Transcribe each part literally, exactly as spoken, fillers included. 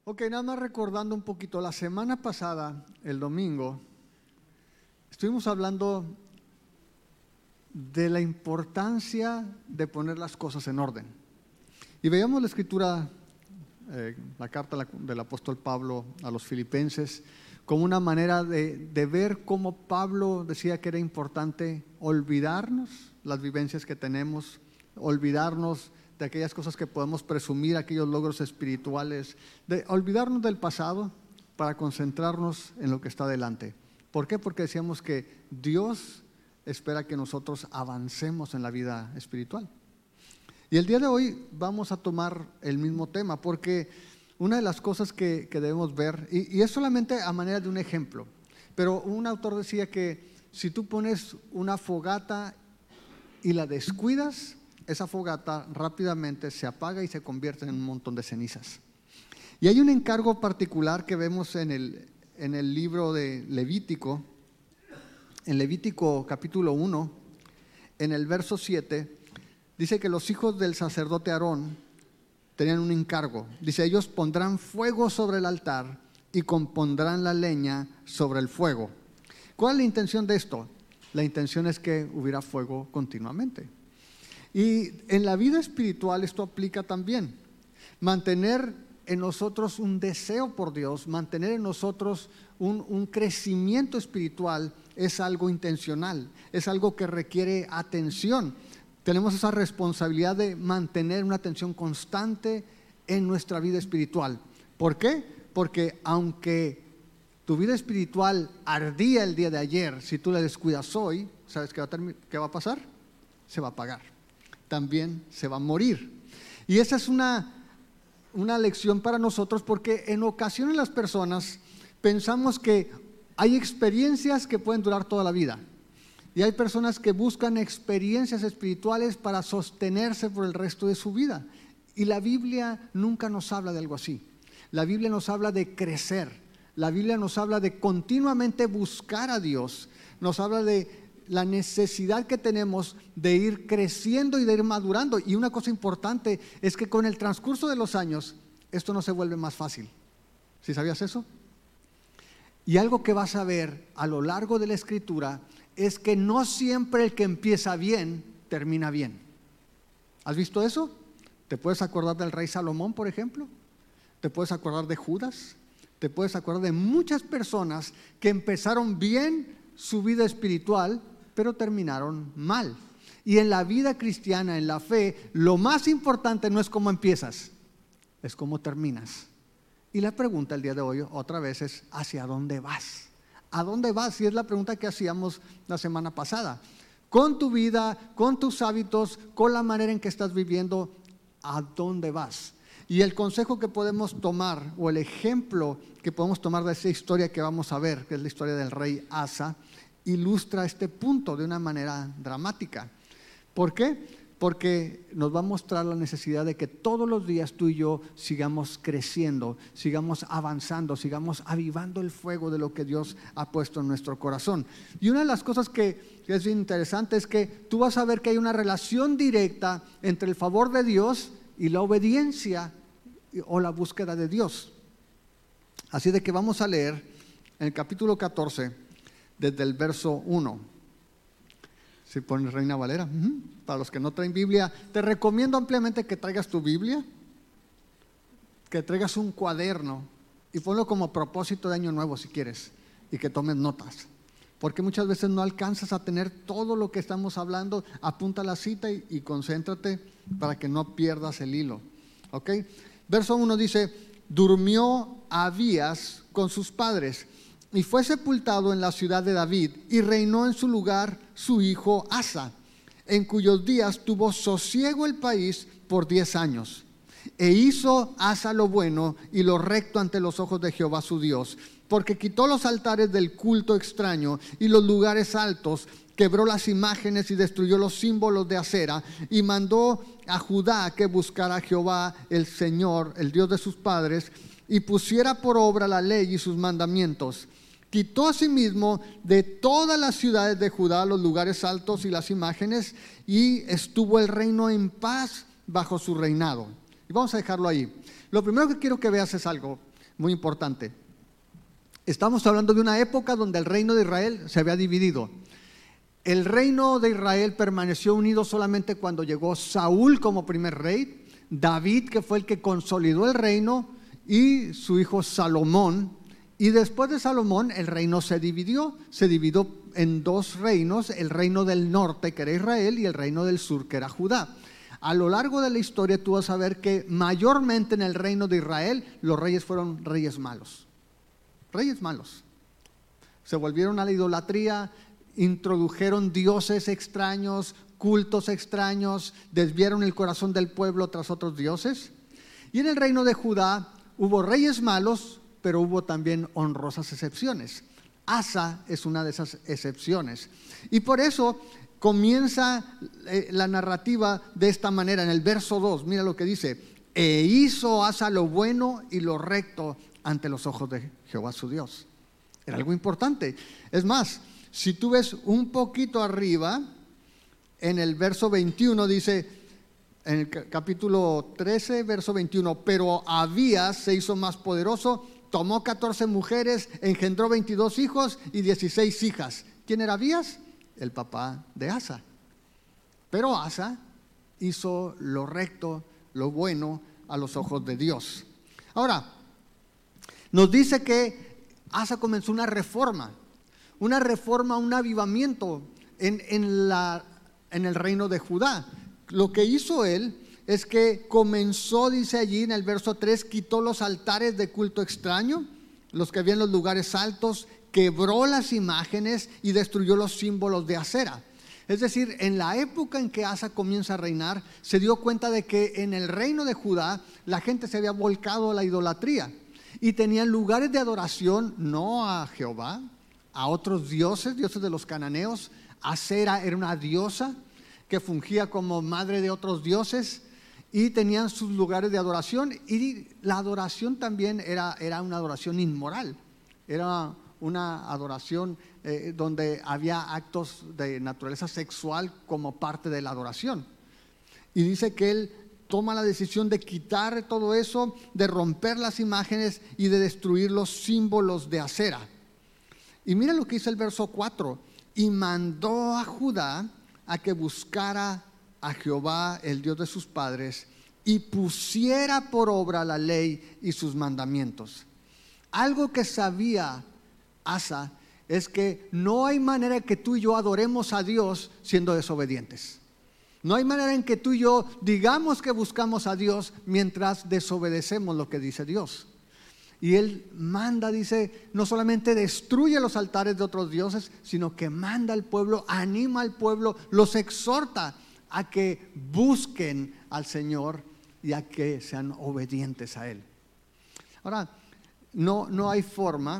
Ok, nada más recordando un poquito, la semana pasada, el domingo, estuvimos hablando de la importancia de poner las cosas en orden. Y veíamos la escritura, eh, la carta del apóstol Pablo a los filipenses, como una manera de, de ver cómo Pablo decía que era importante olvidarnos las vivencias que tenemos, olvidarnos de aquellas cosas que podemos presumir, aquellos logros espirituales, de olvidarnos del pasado para concentrarnos en lo que está delante. ¿Por qué? Porque decíamos que Dios espera que nosotros avancemos en la vida espiritual. Y el día de hoy vamos a tomar el mismo tema, porque una de las cosas que, que debemos ver, y, y es solamente a manera de un ejemplo, pero un autor decía que si tú pones una fogata y la descuidas, esa fogata rápidamente se apaga y se convierte en un montón de cenizas. Y hay un encargo particular que vemos en el, en el libro de Levítico, en Levítico capítulo uno, en el verso siete, dice que los hijos del sacerdote Aarón tenían un encargo. Dice, ellos pondrán fuego sobre el altar y compondrán la leña sobre el fuego. ¿Cuál es la intención de esto? La intención es que hubiera fuego continuamente. Y en la vida espiritual esto aplica también. Mantener en nosotros un deseo por Dios, mantener en nosotros un, un crecimiento espiritual es algo intencional, es algo que requiere atención. Tenemos esa responsabilidad de mantener una atención constante en nuestra vida espiritual. ¿Por qué? Porque aunque tu vida espiritual ardía el día de ayer, si tú la descuidas hoy, ¿sabes qué va a, termi- qué va a pasar? Se va a apagar. También se va a morir. Y esa es una, una lección para nosotros, porque en ocasiones las personas pensamos que hay experiencias que pueden durar toda la vida. Y hay personas que buscan experiencias espirituales para sostenerse por el resto de su vida. Y la Biblia nunca nos habla de algo así. La Biblia nos habla de crecer. La Biblia nos habla de continuamente buscar a Dios. Nos habla de la necesidad que tenemos de ir creciendo y de ir madurando. Y una cosa importante es que con el transcurso de los años, esto no se vuelve más fácil. ¿Sí sabías eso? Y algo que vas a ver a lo largo de la Escritura es que no siempre el que empieza bien, termina bien. ¿Has visto eso? ¿Te puedes acordar del rey Salomón, por ejemplo? ¿Te puedes acordar de Judas? ¿Te puedes acordar de muchas personas que empezaron bien su vida espiritual, pero terminaron mal? Y en la vida cristiana, en la fe, lo más importante no es cómo empiezas, es cómo terminas. Y la pregunta el día de hoy otra vez es, ¿hacia dónde vas? ¿A dónde vas? Y es la pregunta que hacíamos la semana pasada. Con tu vida, con tus hábitos, con la manera en que estás viviendo, ¿a dónde vas? Y el consejo que podemos tomar, o el ejemplo que podemos tomar de esa historia que vamos a ver, que es la historia del rey Asa, ilustra este punto de una manera dramática. ¿Por qué? Porque nos va a mostrar la necesidad de que todos los días tú y yo sigamos creciendo, sigamos avanzando, sigamos avivando el fuego de lo que Dios ha puesto en nuestro corazón. Y una de las cosas que es bien interesante es que tú vas a ver que hay una relación directa entre el favor de Dios y la obediencia o la búsqueda de Dios. Así de que vamos a leer en el capítulo catorce, desde el verso uno. Si pones Reina Valera, uh-huh. Para los que no traen Biblia, te recomiendo ampliamente que traigas tu Biblia, que traigas un cuaderno y ponlo como propósito de año nuevo si quieres, y que tomes notas, porque muchas veces no alcanzas a tener todo lo que estamos hablando. Apunta la cita y, y concéntrate para que no pierdas el hilo. ¿Ok? Verso uno dice, durmió Abías con sus padres y fue sepultado en la ciudad de David, y reinó en su lugar su hijo Asa, en cuyos días tuvo sosiego el país por diez años. E hizo Asa lo bueno y lo recto ante los ojos de Jehová su Dios, porque quitó los altares del culto extraño y los lugares altos, quebró las imágenes y destruyó los símbolos de acera, y mandó a Judá que buscara a Jehová el Señor, el Dios de sus padres, y pusiera por obra la ley y sus mandamientos. Quitó asimismo de todas las ciudades de Judá los lugares altos y las imágenes, y estuvo el reino en paz bajo su reinado. Y vamos a dejarlo ahí. Lo primero que quiero que veas es algo. muy importante. Estamos hablando de una época donde el reino de Israel se había dividido. El reino de Israel permaneció unido solamente cuando llegó Saúl como primer rey, David, que fue el que consolidó el reino, y su hijo Salomón. Y después de Salomón el reino se dividió, se dividió en dos reinos, el reino del norte, que era Israel, y el reino del sur, que era Judá. A lo largo de la historia tú vas a ver que mayormente en el reino de Israel los reyes fueron reyes malos. Reyes malos. Se volvieron a la idolatría, introdujeron dioses extraños, cultos extraños, desviaron el corazón del pueblo tras otros dioses. Y en el reino de Judá hubo reyes malos, pero hubo también honrosas excepciones. Asa es una de esas excepciones. Y por eso comienza eh, la narrativa de esta manera, en el verso dos, mira lo que dice: e hizo Asa lo bueno y lo recto ante los ojos de Jehová su Dios. Era algo importante. Es más, si tú ves un poquito arriba, en el verso veintiuno dice, en el capítulo trece, verso veintiuno, pero Abías se hizo más poderoso, tomó catorce mujeres, engendró veintidós hijos y dieciséis hijas. ¿Quién era Abías? El papá de Asa. Pero Asa hizo lo recto, lo bueno a los ojos de Dios. Ahora, nos dice que Asa comenzó una reforma, una reforma, un avivamiento en, en, la, en el reino de Judá. Lo que hizo él es que comenzó, dice allí en el verso tres, quitó los altares de culto extraño, los que había en los lugares altos, quebró las imágenes y destruyó los símbolos de Acera. Es decir, en la época en que Asa comienza a reinar, se dio cuenta de que en el reino de Judá la gente se había volcado a la idolatría y tenían lugares de adoración no a Jehová, a otros dioses, dioses de los cananeos. Acera era una diosa que fungía como madre de otros dioses y tenían sus lugares de adoración, y la adoración también era, era una adoración inmoral, era una adoración eh, donde había actos de naturaleza sexual como parte de la adoración. Y dice que él toma la decisión de quitar todo eso, de romper las imágenes y de destruir los símbolos de Acera. Y mira lo que dice el verso cuatro: y mandó a Judá a que buscara a Jehová, el Dios de sus padres, y pusiera por obra la ley y sus mandamientos. Algo que sabía Asa es que no hay manera que tú y yo adoremos a Dios siendo desobedientes. No hay manera en que tú y yo digamos que buscamos a Dios mientras desobedecemos lo que dice Dios. Y él manda, dice, no solamente destruye los altares de otros dioses, sino que manda al pueblo, anima al pueblo, los exhorta a que busquen al Señor y a que sean obedientes a Él. Ahora, no, no hay forma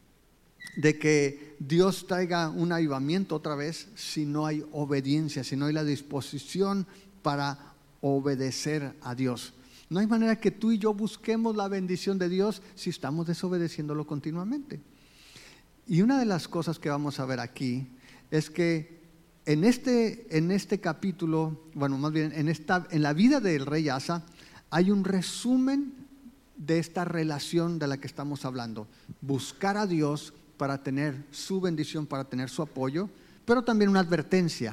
de que Dios traiga un avivamiento otra vez si no hay obediencia, si no hay la disposición para obedecer a Dios. No hay manera que tú y yo busquemos la bendición de Dios si estamos desobedeciéndolo continuamente. Y una de las cosas que vamos a ver aquí es que en este, en este capítulo, bueno, más bien en, esta, en la vida del rey Asa, hay un resumen de esta relación de la que estamos hablando. Buscar a Dios para tener su bendición, para tener su apoyo, pero también una advertencia.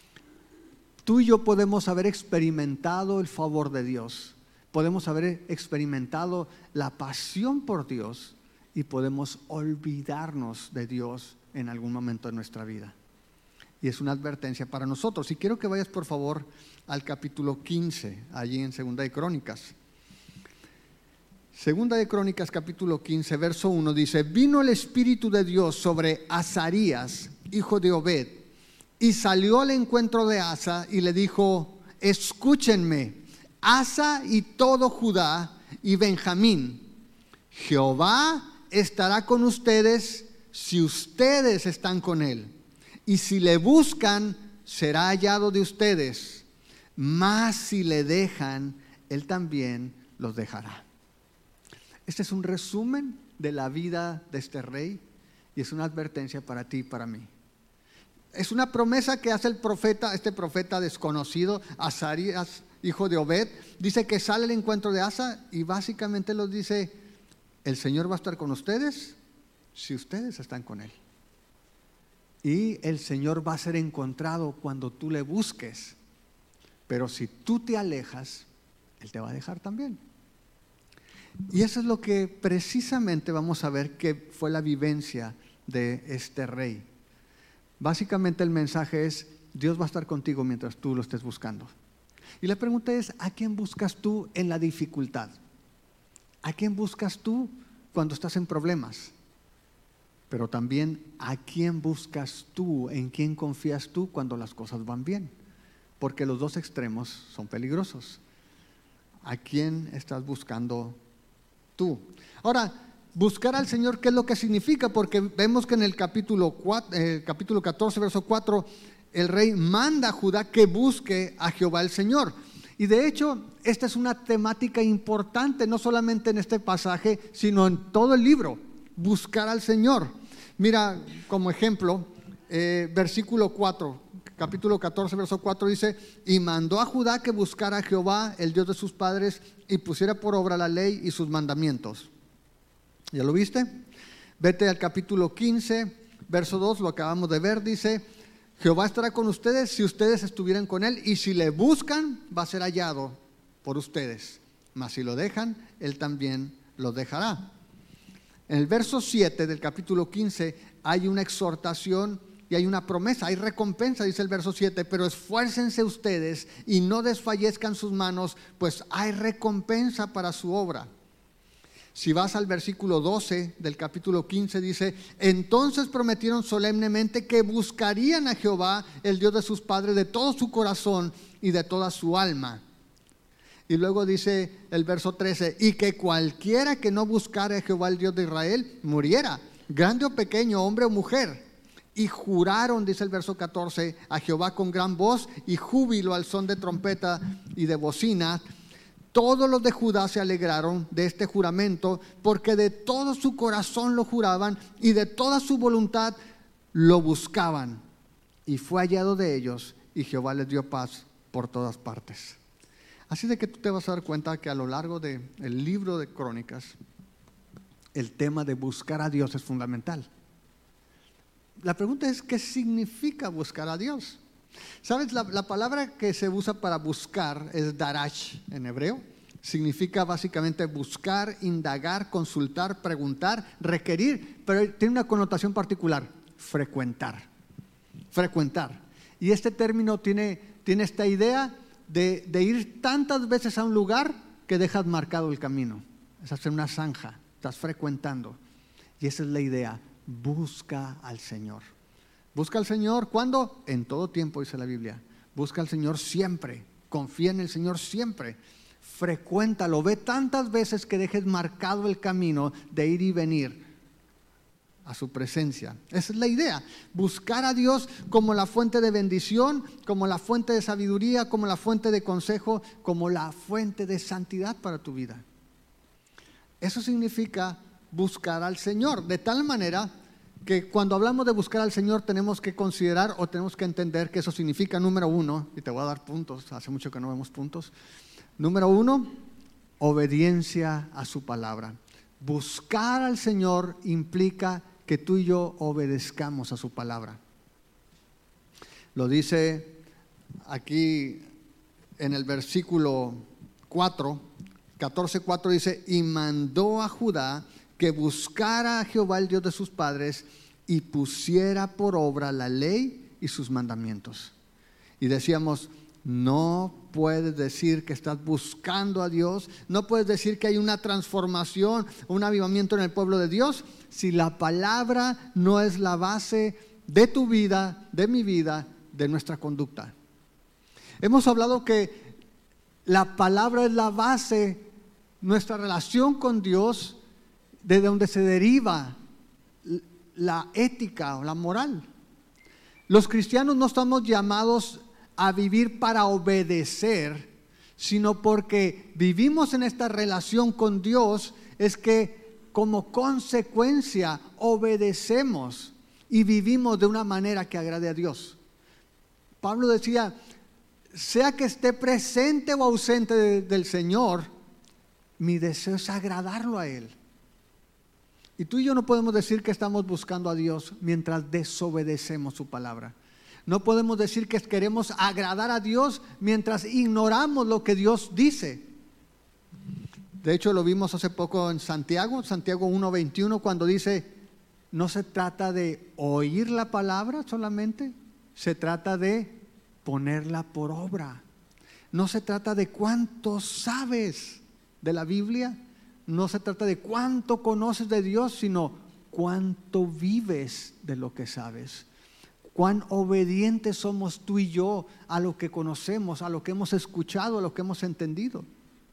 Tú y yo podemos haber experimentado el favor de Dios, podemos haber experimentado la pasión por Dios y podemos olvidarnos de Dios en algún momento de nuestra vida. Y es una advertencia para nosotros. Y quiero que vayas por favor al capítulo quince, allí en Segunda de Crónicas. Segunda de Crónicas, capítulo quince, verso uno, dice: vino el Espíritu de Dios sobre Azarías, hijo de Obed, y salió al encuentro de Asa y le dijo: escúchenme, Asa y todo Judá y Benjamín, Jehová estará con ustedes si ustedes están con él, y si le buscan, será hallado de ustedes, mas si le dejan, él también los dejará. Este es un resumen de la vida de este rey y es una advertencia para ti y para mí. Es una promesa que hace el profeta, este profeta desconocido, Azarías, hijo de Obed. Dice que sale al encuentro de Asa y básicamente los dice: el Señor va a estar con ustedes si ustedes están con Él. Y el Señor va a ser encontrado cuando tú le busques. Pero si tú te alejas, Él te va a dejar también. Y eso es lo que precisamente vamos a ver que fue la vivencia de este rey. Básicamente el mensaje es: Dios va a estar contigo mientras tú lo estés buscando. Y la pregunta es: ¿a quién buscas tú en la dificultad? ¿A quién buscas tú cuando estás en problemas? Pero también, ¿a quién buscas tú, en quién confías tú cuando las cosas van bien? Porque los dos extremos son peligrosos. ¿A quién estás buscando tú? Ahora, buscar al Señor, ¿qué es lo que significa? Porque vemos que en el capítulo, cuatro, eh, capítulo catorce, verso cuatro, el rey manda a Judá que busque a Jehová el Señor. Y de hecho, esta es una temática importante, no solamente en este pasaje, sino en todo el libro: buscar al Señor. Mira, como ejemplo, eh, versículo cuatro, capítulo catorce, verso cuatro dice: y mandó a Judá que buscara a Jehová, el Dios de sus padres, y pusiera por obra la ley y sus mandamientos. ¿Ya lo viste? Vete al capítulo quince, verso dos, lo acabamos de ver, dice: Jehová estará con ustedes si ustedes estuvieran con Él, y si le buscan, va a ser hallado por ustedes. Mas si lo dejan, Él también lo dejará. En el verso siete del capítulo quince hay una exhortación y hay una promesa, hay recompensa, dice el verso siete: pero esfuércense ustedes y no desfallezcan sus manos, pues hay recompensa para su obra. Si vas al versículo doce del capítulo quince, dice: entonces prometieron solemnemente que buscarían a Jehová, el Dios de sus padres, de todo su corazón y de toda su alma. Y luego dice el verso trece: y que cualquiera que no buscara a Jehová, el Dios de Israel, muriera, grande o pequeño, hombre o mujer. Y juraron, dice el verso catorce, a Jehová con gran voz y júbilo al son de trompeta y de bocina. Todos los de Judá se alegraron de este juramento, porque de todo su corazón lo juraban y de toda su voluntad lo buscaban. Y fue hallado de ellos, y Jehová les dio paz por todas partes. Así de que tú te vas a dar cuenta que a lo largo del libro de Crónicas, el tema de buscar a Dios es fundamental. La pregunta es: ¿qué significa buscar a Dios? ¿Sabes? La, la palabra que se usa para buscar es darash en hebreo. Significa básicamente buscar, indagar, consultar, preguntar, requerir, pero tiene una connotación particular: frecuentar. Frecuentar. Y este término tiene, tiene esta idea de, de ir tantas veces a un lugar que dejas marcado el camino. Es hacer una zanja, estás frecuentando. Y esa es la idea: busca al Señor. Busca al Señor, ¿cuándo? En todo tiempo, dice la Biblia. Busca al Señor siempre, confía en el Señor siempre, frecuéntalo, ve tantas veces que dejes marcado el camino de ir y venir a su presencia. Esa es la idea: buscar a Dios como la fuente de bendición, como la fuente de sabiduría, como la fuente de consejo, como la fuente de santidad para tu vida. Eso significa buscar al Señor, de tal manera que cuando hablamos de buscar al Señor tenemos que considerar o tenemos que entender que eso significa, número uno, y te voy a dar puntos, hace mucho que no vemos puntos. Número uno, obediencia a su palabra. Buscar al Señor implica que tú y yo obedezcamos a su palabra. Lo dice aquí en el versículo cuatro, catorce cuatro, dice: y mandó a Judá que buscara a Jehová, el Dios de sus padres, y pusiera por obra la ley y sus mandamientos. Y decíamos, no puedes decir que estás buscando a Dios, no puedes decir que hay una transformación, un avivamiento en el pueblo de Dios, si la palabra no es la base de tu vida, de mi vida, de nuestra conducta. Hemos hablado que la palabra es la base, nuestra relación con Dios, de donde se deriva la ética o la moral. Los cristianos no estamos llamados a vivir para obedecer, sino porque vivimos en esta relación con Dios, es que como consecuencia obedecemos y vivimos de una manera que agrade a Dios. Pablo decía, sea que esté presente o ausente de, del Señor, mi deseo es agradarlo a Él. Y tú y yo no podemos decir que estamos buscando a Dios mientras desobedecemos su palabra. No podemos decir que queremos agradar a Dios mientras ignoramos lo que Dios dice. De hecho, lo vimos hace poco en Santiago, Santiago uno veintiuno, cuando dice, no se trata de oír la palabra solamente, se trata de ponerla por obra. No se trata de cuánto sabes de la Biblia, no se trata de cuánto conoces de Dios, sino cuánto vives de lo que sabes. Cuán obedientes somos tú y yo a lo que conocemos, a lo que hemos escuchado, a lo que hemos entendido.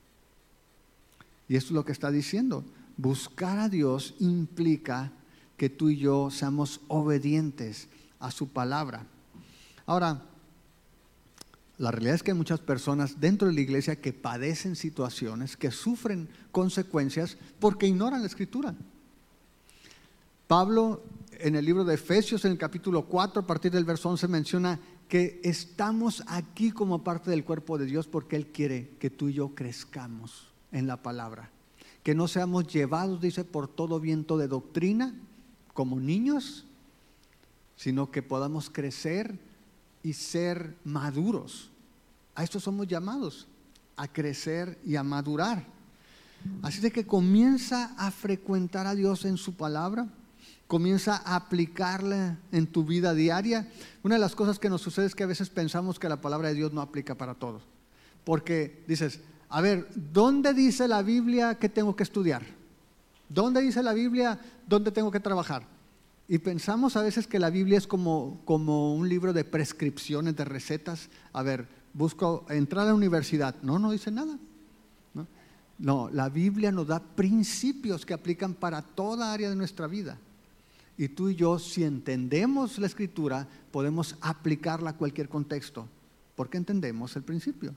Y esto es lo que está diciendo. Buscar a Dios implica que tú y yo seamos obedientes a su palabra. Ahora, la realidad es que hay muchas personas dentro de la iglesia que padecen situaciones, que sufren consecuencias porque ignoran la Escritura. Pablo, en el libro de Efesios, en el capítulo cuatro, a partir del verso once, menciona que estamos aquí como parte del cuerpo de Dios porque Él quiere que tú y yo crezcamos en la palabra. Que no seamos llevados, dice, por todo viento de doctrina, como niños, sino que podamos crecer y ser maduros. A esto somos llamados, a crecer y a madurar. Así de que comienza a frecuentar a Dios en su palabra, comienza a aplicarla en tu vida diaria. Una de las cosas que nos sucede es que a veces pensamos que la palabra de Dios no aplica para todos, porque dices, a ver, ¿dónde dice la Biblia que tengo que estudiar? ¿Dónde dice la Biblia dónde tengo que trabajar? Y pensamos a veces que la Biblia es como, como un libro de prescripciones, de recetas. A ver, busco entrar a la universidad. No, no dice nada. No, no, la Biblia nos da principios que aplican para toda área de nuestra vida. Y tú y yo, si entendemos la Escritura, podemos aplicarla a cualquier contexto, porque entendemos el principio.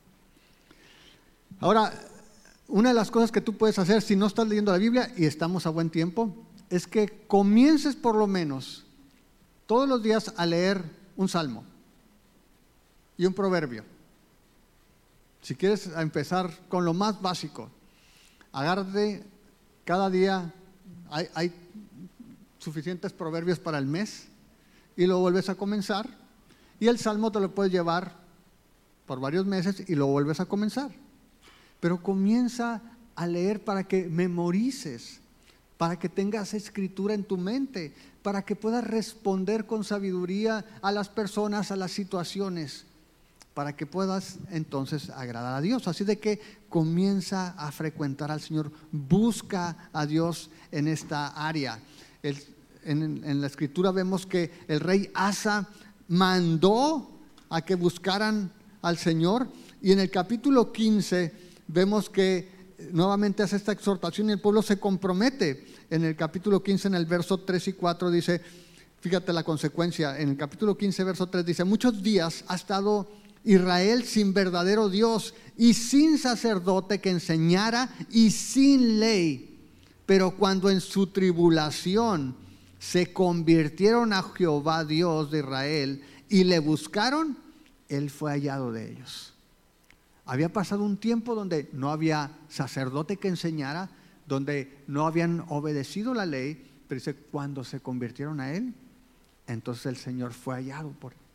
Ahora, una de las cosas que tú puedes hacer si no estás leyendo la Biblia y estamos a buen tiempo, es que comiences por lo menos todos los días a leer un salmo y un proverbio. Si quieres empezar con lo más básico, agárrate cada día, hay, hay suficientes proverbios para el mes, y lo vuelves a comenzar, y el salmo te lo puedes llevar por varios meses y lo vuelves a comenzar. Pero comienza a leer para que memorices, para que tengas escritura en tu mente, para que puedas responder con sabiduría a las personas, a las situaciones, para que puedas entonces agradar a Dios. Así de que comienza a frecuentar al Señor, busca a Dios en esta área. El, en, en la Escritura vemos que el rey Asa mandó a que buscaran al Señor, y en el capítulo quince vemos que nuevamente hace esta exhortación y el pueblo se compromete. En el capítulo quince, en el verso tres y cuatro dice, fíjate la consecuencia, en el capítulo quince, verso tres dice, muchos días ha estado Israel sin verdadero Dios y sin sacerdote que enseñara y sin ley, pero cuando en su tribulación se convirtieron a Jehová Dios de Israel y le buscaron, Él fue hallado de ellos. Había pasado un tiempo donde no había sacerdote que enseñara, donde no habían obedecido la ley, pero dice, cuando se convirtieron a Él, entonces el Señor fue hallado por Él.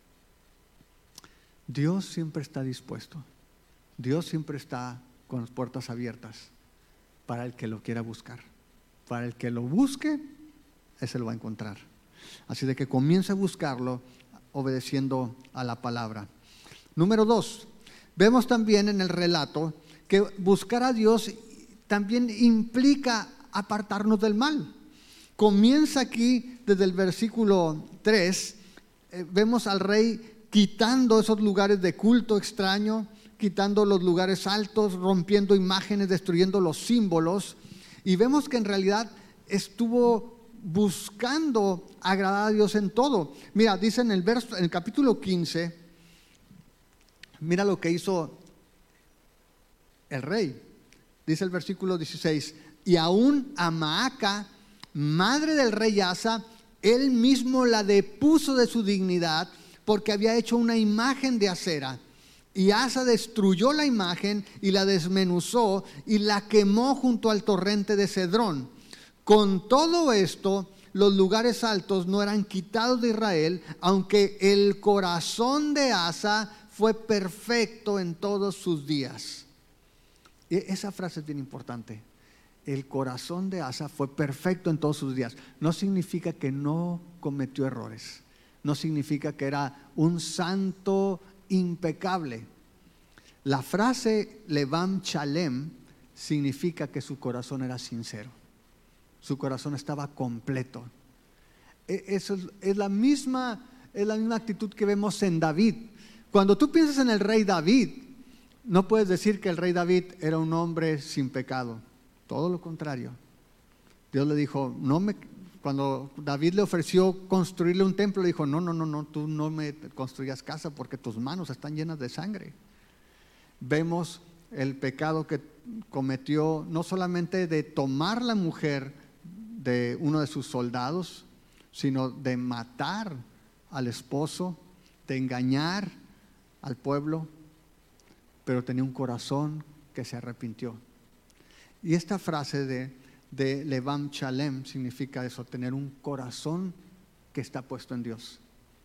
Dios siempre está dispuesto, Dios siempre está con las puertas abiertas para el que lo quiera buscar. Para el que lo busque, ese lo va a encontrar. Así de que comience a buscarlo obedeciendo a la palabra. Número dos, vemos también en el relato que buscar a Dios también implica apartarnos del mal. Comienza aquí desde el versículo tres, eh, vemos al rey quitando esos lugares de culto extraño, quitando los lugares altos, rompiendo imágenes, destruyendo los símbolos, y vemos que en realidad estuvo buscando agradar a Dios en todo. Mira, dice en el verso, en el capítulo quince, mira lo que hizo el rey. Dice el versículo dieciséis, y aún a Maaca, madre del rey Asa, él mismo la depuso de su dignidad, porque había hecho una imagen de acera. Y Asa destruyó la imagen y la desmenuzó y la quemó junto al torrente de Cedrón. con todo esto, los lugares altos no eran quitados de Israel, aunque el corazón de Asa fue perfecto en todos sus días. Y esa frase es bien importante. El corazón de Asa fue perfecto en todos sus días. No significa que no cometió errores. No significa que era un santo impecable. La frase Levam Chalem significa que su corazón era sincero. Su corazón estaba completo. Eso es, es, la misma, es la misma actitud que vemos en David. Cuando tú piensas en el rey David, no puedes decir que el rey David era un hombre sin pecado. Todo lo contrario. Dios le dijo, no me, cuando David le ofreció construirle un templo, le dijo, no, no, no, no, tú no me construyas casa porque tus manos están llenas de sangre. Vemos el pecado que cometió, no solamente de tomar la mujer de uno de sus soldados, sino de matar al esposo, de engañar al pueblo, pero tenía un corazón que se arrepintió. Y esta frase de, de Levam Chalem significa eso, tener un corazón que está puesto en Dios.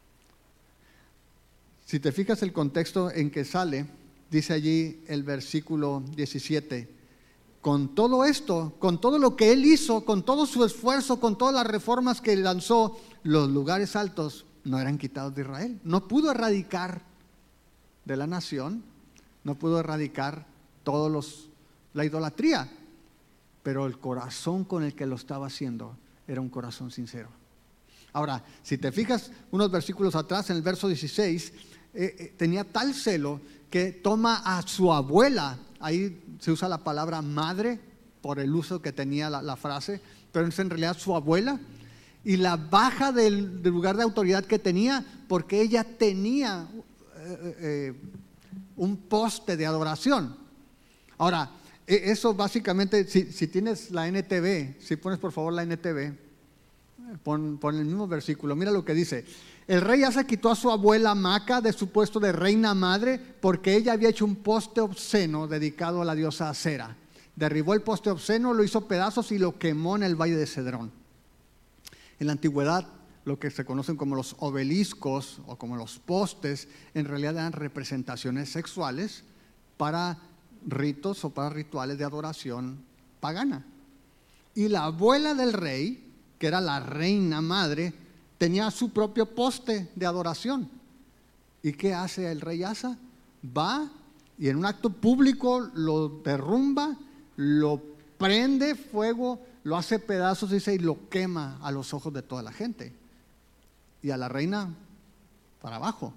Si te fijas el contexto en que sale, dice allí el versículo diecisiete, con todo esto, con todo lo que él hizo, con todo su esfuerzo, con todas las reformas que lanzó, los lugares altos no eran quitados de Israel. No pudo erradicar de la nación, no pudo erradicar todos los, la idolatría, pero el corazón con el que lo estaba haciendo era un corazón sincero. Ahora, si te fijas unos versículos atrás, en el verso dieciséis, eh, eh, tenía tal celo que toma a su abuela. Ahí se usa la palabra madre por el uso que tenía la, la frase, pero es en realidad su abuela, y la baja del, del lugar de autoridad que tenía porque ella tenía eh, eh, un poste de adoración. Ahora, eso básicamente, si, si tienes la N T V, si pones por favor la N T V, pon, pon el mismo versículo, mira lo que dice. El rey Asa quitó a su abuela Maca de su puesto de reina madre porque ella había hecho un poste obsceno dedicado a la diosa Acera. Derribó el poste obsceno, lo hizo pedazos y lo quemó en el valle de Cedrón. En la antigüedad, lo que se conocen como los obeliscos o como los postes, en realidad eran representaciones sexuales para ritos o para rituales de adoración pagana. Y la abuela del rey, que era la reina madre, tenía su propio poste de adoración. ¿Y qué hace el rey Asa? Va y en un acto público lo derrumba, lo prende fuego, lo hace pedazos, dice, y lo quema a los ojos de toda la gente. Y a la reina para abajo.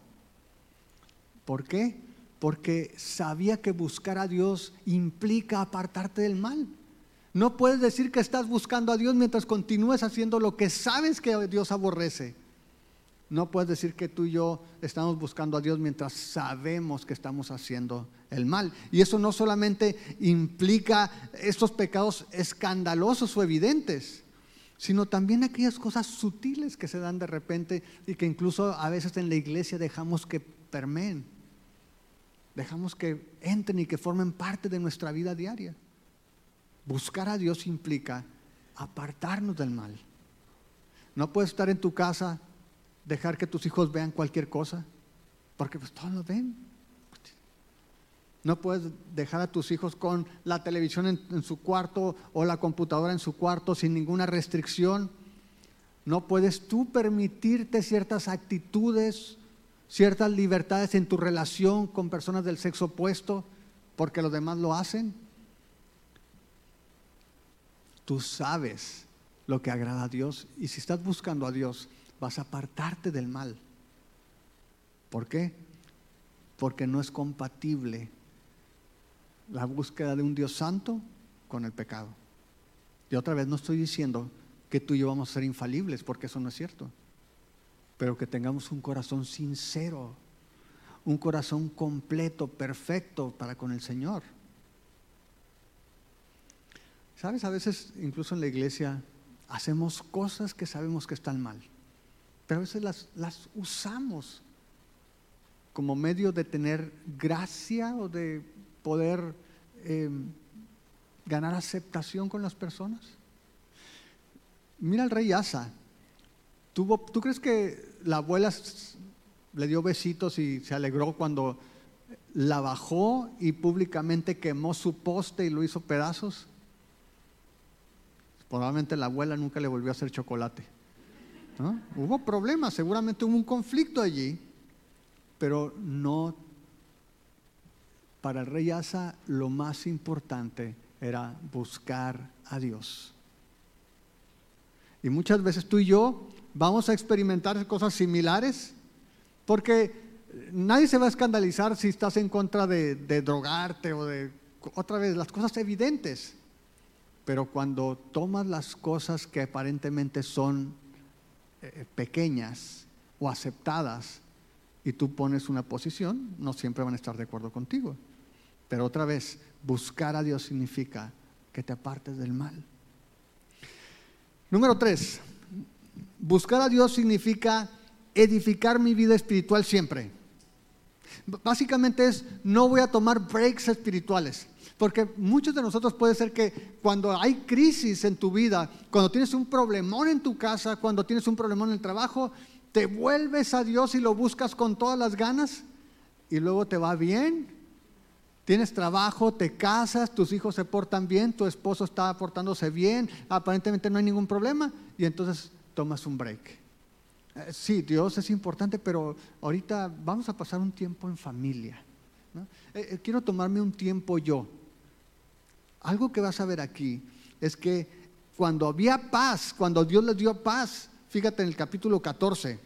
¿Por qué? Porque sabía que buscar a Dios implica apartarte del mal. No puedes decir que estás buscando a Dios mientras continúes haciendo lo que sabes que Dios aborrece. No puedes decir que tú y yo estamos buscando a Dios mientras sabemos que estamos haciendo el mal. Y eso no solamente implica estos pecados escandalosos o evidentes, sino también aquellas cosas sutiles que se dan de repente y que incluso a veces en la iglesia dejamos que permeen. Dejamos que entren y que formen parte de nuestra vida diaria. Buscar a Dios implica apartarnos del mal. No puedes estar en tu casa, dejar que tus hijos vean cualquier cosa, porque pues todos lo ven. No puedes dejar a tus hijos con la televisión en, en su cuarto o la computadora en su cuarto sin ninguna restricción. No puedes tú permitirte ciertas actitudes, ciertas libertades en tu relación con personas del sexo opuesto, porque los demás lo hacen. Tú sabes lo que agrada a Dios, y si estás buscando a Dios, vas a apartarte del mal. ¿Por qué? Porque no es compatible la búsqueda de un Dios santo con el pecado. Y otra vez, no estoy diciendo que tú y yo vamos a ser infalibles, porque eso no es cierto, pero que tengamos un corazón sincero, un corazón completo, perfecto para con el Señor. ¿Sabes? A veces, incluso en la iglesia, hacemos cosas que sabemos que están mal, pero a veces las, las usamos como medio de tener gracia o de poder eh, ganar aceptación con las personas. Mira al rey Asa. ¿Tuvo, ¿Tú crees que la abuela le dio besitos y se alegró cuando la bajó y públicamente quemó su poste y lo hizo pedazos? Probablemente la abuela nunca le volvió a hacer chocolate, ¿no? Hubo problemas, seguramente hubo un conflicto allí, pero no. Para el rey Asa lo más importante era buscar a Dios. Y muchas veces tú y yo vamos a experimentar cosas similares, porque nadie se va a escandalizar si estás en contra de, de drogarte o de, otra vez, las cosas evidentes. Pero cuando tomas las cosas que aparentemente son eh, pequeñas o aceptadas y tú pones una posición, no siempre van a estar de acuerdo contigo. Pero otra vez, buscar a Dios significa que te apartes del mal. Número tres, buscar a Dios significa edificar mi vida espiritual siempre. Básicamente es, no voy a tomar breaks espirituales, porque muchos de nosotros puede ser que cuando hay crisis en tu vida, cuando tienes un problemón en tu casa, cuando tienes un problemón en el trabajo, te vuelves a Dios y lo buscas con todas las ganas y luego te va bien. Tienes trabajo, te casas, tus hijos se portan bien, tu esposo está portándose bien, aparentemente no hay ningún problema y entonces tomas un break. Eh, sí, Dios es importante, pero ahorita vamos a pasar un tiempo en familia, ¿no? Eh, eh, quiero tomarme un tiempo yo. Algo que vas a ver aquí es que cuando había paz, cuando Dios les dio paz, fíjate en el capítulo catorce,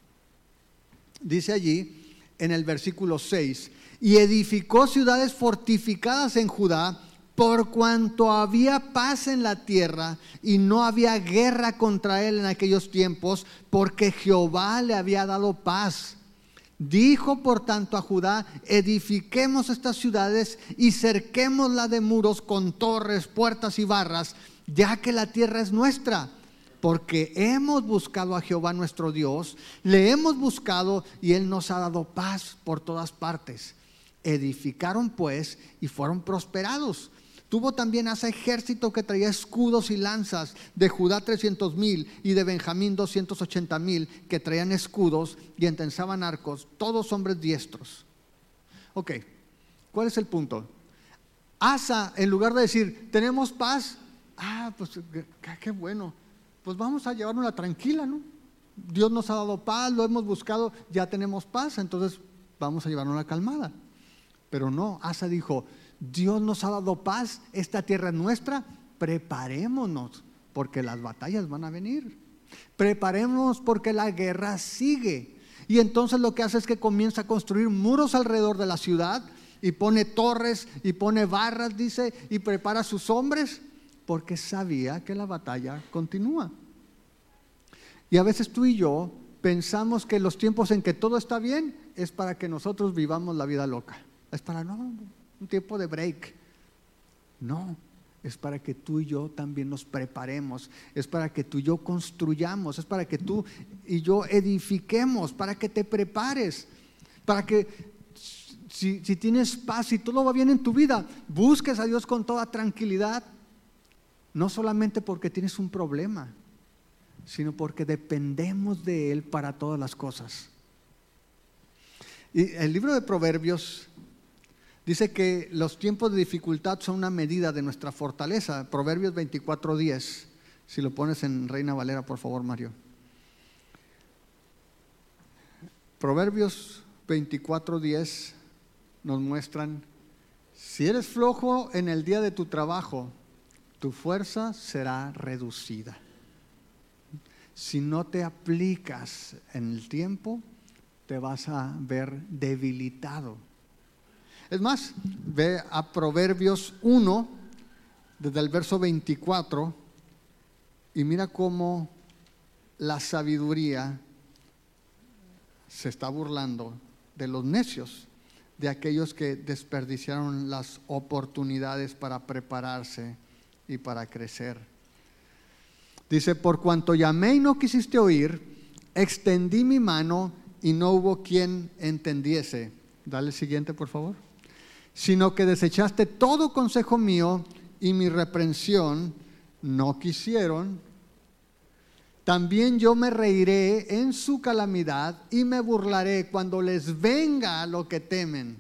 dice allí en el versículo seis, y edificó ciudades fortificadas en Judá, por cuanto había paz en la tierra y no había guerra contra él en aquellos tiempos, porque Jehová le había dado paz. Dijo por tanto a Judá, edifiquemos estas ciudades y cerquémosla de muros con torres, puertas y barras, ya que la tierra es nuestra. Porque hemos buscado a Jehová nuestro Dios, le hemos buscado y Él nos ha dado paz por todas partes. Edificaron pues y fueron prosperados. Tuvo también Asa ejército que traía escudos y lanzas, de Judá trescientos mil y de Benjamín doscientos ochenta mil, que traían escudos y entensaban arcos, todos hombres diestros. Ok, ¿cuál es el punto? Asa, en lugar de decir, tenemos paz, ah, pues qué bueno, pues vamos a llevárnosla tranquila, ¿no? Dios nos ha dado paz, lo hemos buscado, ya tenemos paz, entonces vamos a llevárnosla calmada. Pero no, Asa dijo, Dios nos ha dado paz, esta tierra es nuestra, preparémonos porque las batallas van a venir. Preparémonos porque la guerra sigue. Y entonces lo que hace es que comienza a construir muros alrededor de la ciudad y pone torres y pone barras, dice, y prepara a sus hombres porque sabía que la batalla continúa. Y a veces tú y yo pensamos que los tiempos en que todo está bien es para que nosotros vivamos la vida loca. Es para no, un tiempo de break. No, es para que tú y yo también nos preparemos. Es para que tú y yo construyamos. Es para que tú y yo edifiquemos. Para que te prepares. Para que si, si tienes paz y todo va bien en tu vida, busques a Dios con toda tranquilidad. No solamente porque tienes un problema, sino porque dependemos de Él para todas las cosas. Y el libro de Proverbios dice que los tiempos de dificultad son una medida de nuestra fortaleza. Proverbios veinticuatro diez. Si lo pones en Reina Valera, por favor, Mario. Proverbios veinticuatro diez nos muestran, si eres flojo en el día de tu trabajo, tu fuerza será reducida. Si no te aplicas en el tiempo, te vas a ver debilitado. Es más, ve a Proverbios uno, desde el verso veinticuatro, y mira cómo la sabiduría se está burlando de los necios, de aquellos que desperdiciaron las oportunidades para prepararse y para crecer. Dice, por cuanto llamé y no quisiste oír, extendí mi mano y no hubo quien entendiese. Dale el siguiente, por favor. Sino que desechaste todo consejo mío y mi reprensión no quisieron También yo me reiré en su calamidad y me burlaré cuando les venga lo que temen.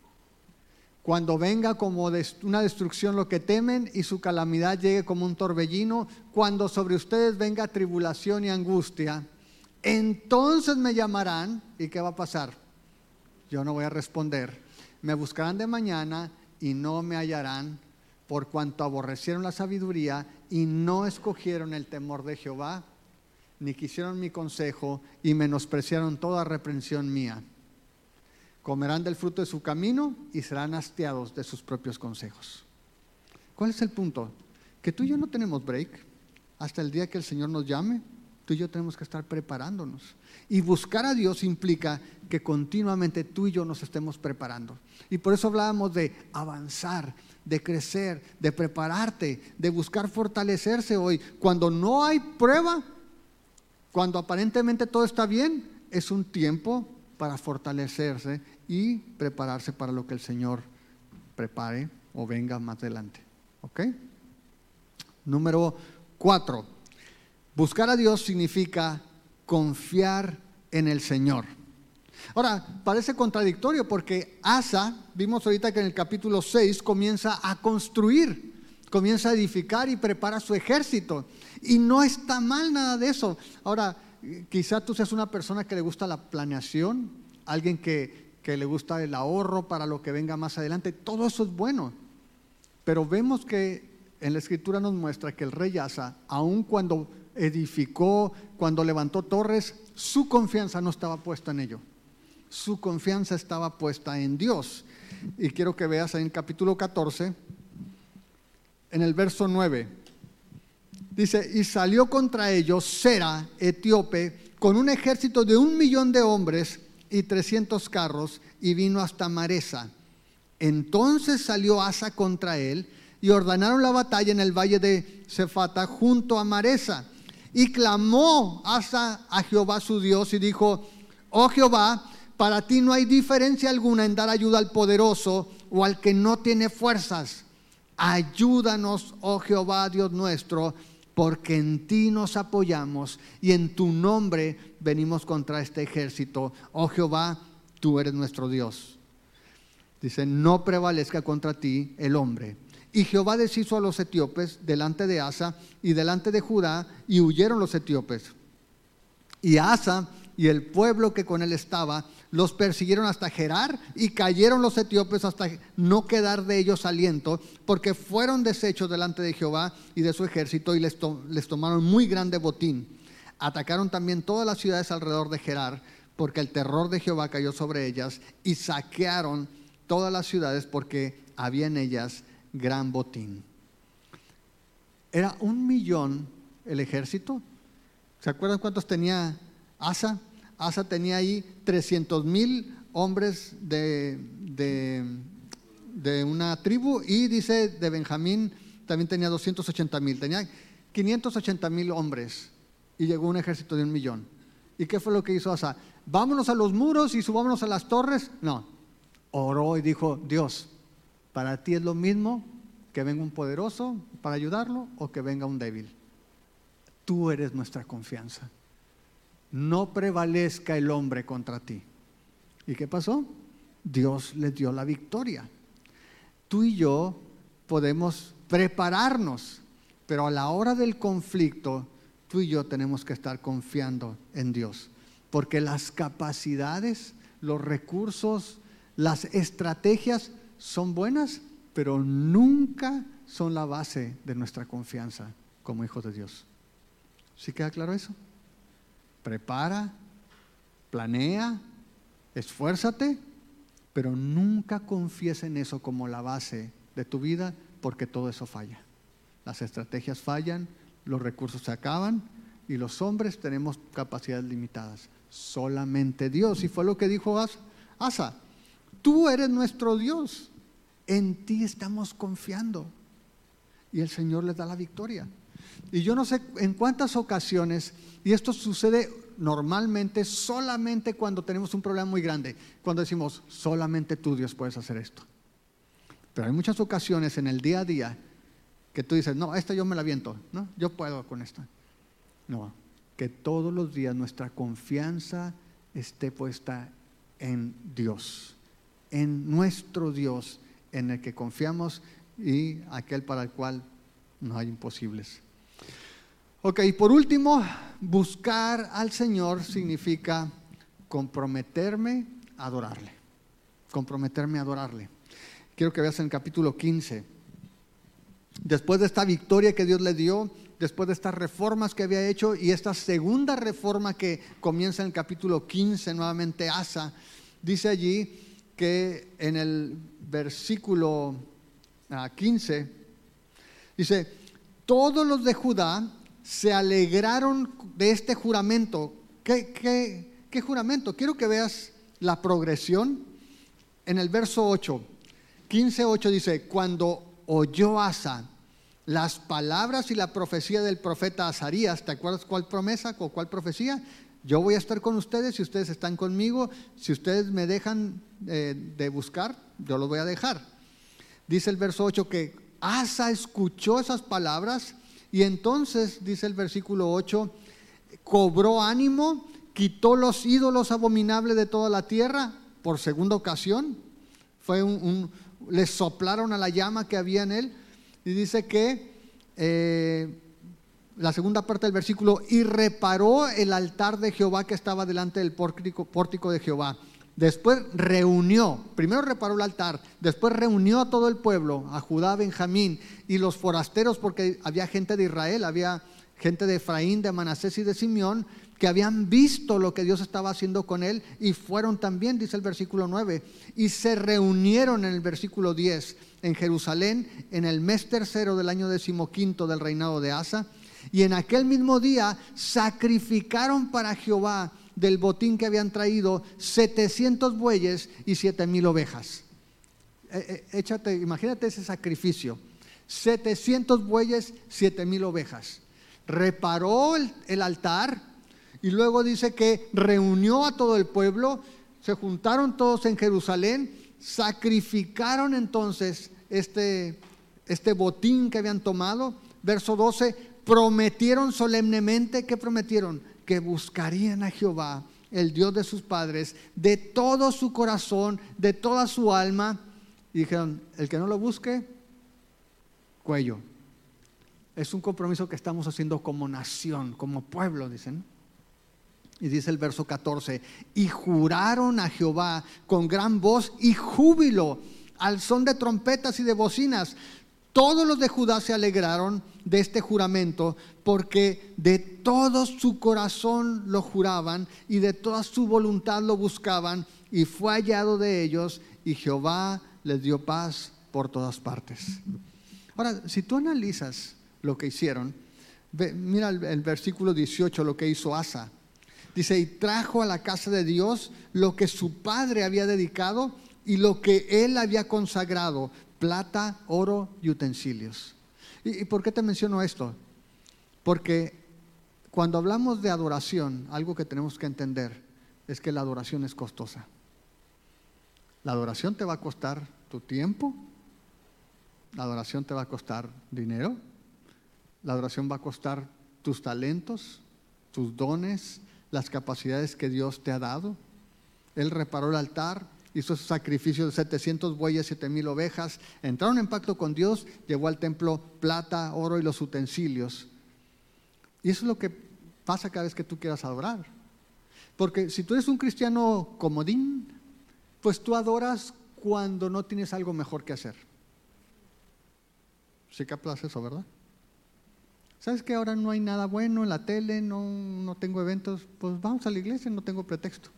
Cuando venga como una destrucción lo que temen y su calamidad llegue como un torbellino, cuando sobre ustedes venga tribulación y angustia, entonces me llamarán. ¿Y qué va a pasar? Yo no voy a responder. Me buscarán de mañana y no me hallarán, por cuanto aborrecieron la sabiduría y no escogieron el temor de Jehová, ni quisieron mi consejo y menospreciaron toda reprensión mía. Comerán del fruto de su camino y serán hastiados de sus propios consejos. ¿Cuál es el punto? Que tú y yo no tenemos break hasta el día que el Señor nos llame. Tú y yo tenemos que estar preparándonos. Y buscar a Dios implica que continuamente tú y yo nos estemos preparando. Y por eso hablábamos de avanzar, de crecer, de prepararte, de buscar fortalecerse hoy. Cuando no hay prueba, cuando aparentemente todo está bien, es un tiempo para fortalecerse y prepararse para lo que el Señor prepare o venga más adelante. ¿Ok? Número cuatro. Buscar a Dios significa confiar en el Señor. Ahora, parece contradictorio porque Asa, vimos ahorita que en el capítulo seis comienza a construir, comienza a edificar y prepara su ejército. Y no está mal nada de eso. Ahora, quizá tú seas una persona que le gusta la planeación, alguien que, que le gusta el ahorro para lo que venga más adelante. Todo eso es bueno. Pero vemos que en la Escritura nos muestra que el rey Asa, aun cuando edificó, cuando levantó torres, su confianza no estaba puesta en ello. Su confianza estaba puesta en Dios. Y quiero que veas ahí en el capítulo catorce, en el verso nueve. Dice, y salió contra ellos Sera, etíope, con un ejército de un millón de hombres y trescientos carros, y vino hasta Maresa. Entonces salió Asa contra él, y ordenaron la batalla en el valle de Cefata junto a Maresa. Y clamó Asa a Jehová su Dios y dijo, oh Jehová, para ti no hay diferencia alguna en dar ayuda al poderoso o al que no tiene fuerzas. Ayúdanos, oh Jehová, Dios nuestro, porque en ti nos apoyamos y en tu nombre venimos contra este ejército. Oh Jehová, tú eres nuestro Dios. Dice, no prevalezca contra ti el hombre. Y Jehová deshizo a los etíopes delante de Asa y delante de Judá, y huyeron los etíopes. Y Asa y el pueblo que con él estaba los persiguieron hasta Gerar, y cayeron los etíopes hasta no quedar de ellos aliento, porque fueron deshechos delante de Jehová y de su ejército, y les, to- les tomaron muy grande botín. Atacaron también todas las ciudades alrededor de Gerar, porque el terror de Jehová cayó sobre ellas, y saquearon todas las ciudades porque había en ellas gran botín. Era un millón el ejército. ¿Se acuerdan cuántos tenía Asa? Asa tenía ahí trescientos mil hombres de, de, de una tribu, y dice de Benjamín también tenía doscientos ochenta mil. Tenía quinientos ochenta mil hombres y llegó un ejército de un millón. ¿Y qué fue lo que hizo Asa? Vámonos a los muros y subámonos a las torres. No, oró y dijo, Dios, para ti es lo mismo que venga un poderoso para ayudarlo o que venga un débil. Tú eres nuestra confianza. No prevalezca el hombre contra ti. ¿Y qué pasó? Dios les dio la victoria. Tú y yo podemos prepararnos, pero a la hora del conflicto, tú y yo tenemos que estar confiando en Dios, porque las capacidades, los recursos, las estrategias son buenas, pero nunca son la base de nuestra confianza como hijos de Dios. ¿Sí queda claro eso? Prepara, planea, esfuérzate, pero nunca confíes en eso como la base de tu vida, porque todo eso falla. Las estrategias fallan, los recursos se acaban y los hombres tenemos capacidades limitadas. Solamente Dios. Y fue lo que dijo Asa. Tú eres nuestro Dios. En ti estamos confiando. Y el Señor les da la victoria. Y yo no sé en cuántas ocasiones, y esto sucede normalmente solamente cuando tenemos un problema muy grande, cuando decimos, solamente tú, Dios, puedes hacer esto. Pero hay muchas ocasiones en el día a día que tú dices, no, esta yo me la aviento, ¿no? Yo puedo con esta. No, que todos los días nuestra confianza esté puesta en Dios, en nuestro Dios, en el que confiamos y aquel para el cual no hay imposibles. Ok, por último, buscar al Señor significa comprometerme a adorarle. Comprometerme a adorarle. Quiero que veas en el capítulo quince. Después de esta victoria que Dios le dio, después de estas reformas que había hecho y esta segunda reforma que comienza en el capítulo quince, nuevamente Asa, dice allí que en el versículo quince, dice: todos los de Judá se alegraron de este juramento. ¿Qué, qué, qué juramento? Quiero que veas la progresión en el verso ocho. quince ocho dice: cuando oyó Asa las palabras y la profecía del profeta Azarías. ¿Te acuerdas cuál promesa o cuál profecía? Yo voy a estar con ustedes si ustedes están conmigo. Si ustedes me dejan eh, de buscar, yo los voy a dejar. Dice el verso ocho que Asa escuchó esas palabras y entonces, dice el versículo ocho, cobró ánimo, quitó los ídolos abominables de toda la tierra por segunda ocasión. Fue un, un, le soplaron a la llama que había en él. Y dice que eh, la segunda parte del versículo: y reparó el altar de Jehová que estaba delante del pórtico, pórtico de Jehová. Después reunió, primero reparó el altar, después reunió a todo el pueblo, a Judá, Benjamín y los forasteros, porque había gente de Israel, había gente de Efraín, de Manasés y de Simeón, que habían visto lo que Dios estaba haciendo con él y fueron también, dice el versículo nueve, y se reunieron en el versículo diez en Jerusalén en el mes tercero del año decimoquinto del reinado de Asa, y en aquel mismo día sacrificaron para Jehová del botín que habían traído setecientos bueyes y siete mil ovejas. Eh, eh, échate, imagínate ese sacrificio: setecientos bueyes, siete mil ovejas. Reparó el, el altar y luego dice que reunió a todo el pueblo, se juntaron todos en Jerusalén, sacrificaron entonces este, este botín que habían tomado. Verso doce, prometieron solemnemente, ¿qué prometieron? Que buscarían a Jehová, el Dios de sus padres, de todo su corazón, de toda su alma. Y dijeron: el que no lo busque, cuello. Es un compromiso que estamos haciendo como nación, como pueblo, dicen. Y dice el verso catorce: y juraron a Jehová con gran voz y júbilo, al son de trompetas y de bocinas. Todos los de Judá se alegraron de este juramento, porque de todo su corazón lo juraban y de toda su voluntad lo buscaban, y fue hallado de ellos, y Jehová les dio paz por todas partes. Ahora, si tú analizas lo que hicieron, ve, mira el, el versículo dieciocho, lo que hizo Asa. Dice: y trajo a la casa de Dios lo que su padre había dedicado y lo que él había consagrado, plata, oro y utensilios. ¿Y, y por qué te menciono esto? Porque cuando hablamos de adoración, algo que tenemos que entender es que la adoración es costosa. La adoración te va a costar tu tiempo, la adoración te va a costar dinero, la adoración va a costar tus talentos, tus dones, las capacidades que Dios te ha dado. Él reparó el altar, hizo sacrificio de setecientos bueyes, siete mil ovejas, entraron en pacto con Dios, llevó al templo plata, oro y los utensilios. Y eso es lo que pasa cada vez que tú quieras adorar. Porque si tú eres un cristiano comodín, pues tú adoras cuando no tienes algo mejor que hacer. Sí captas eso, ¿verdad? ¿Sabes que ahora no hay nada bueno en la tele, no, no tengo eventos? Pues vamos a la iglesia, no tengo pretexto.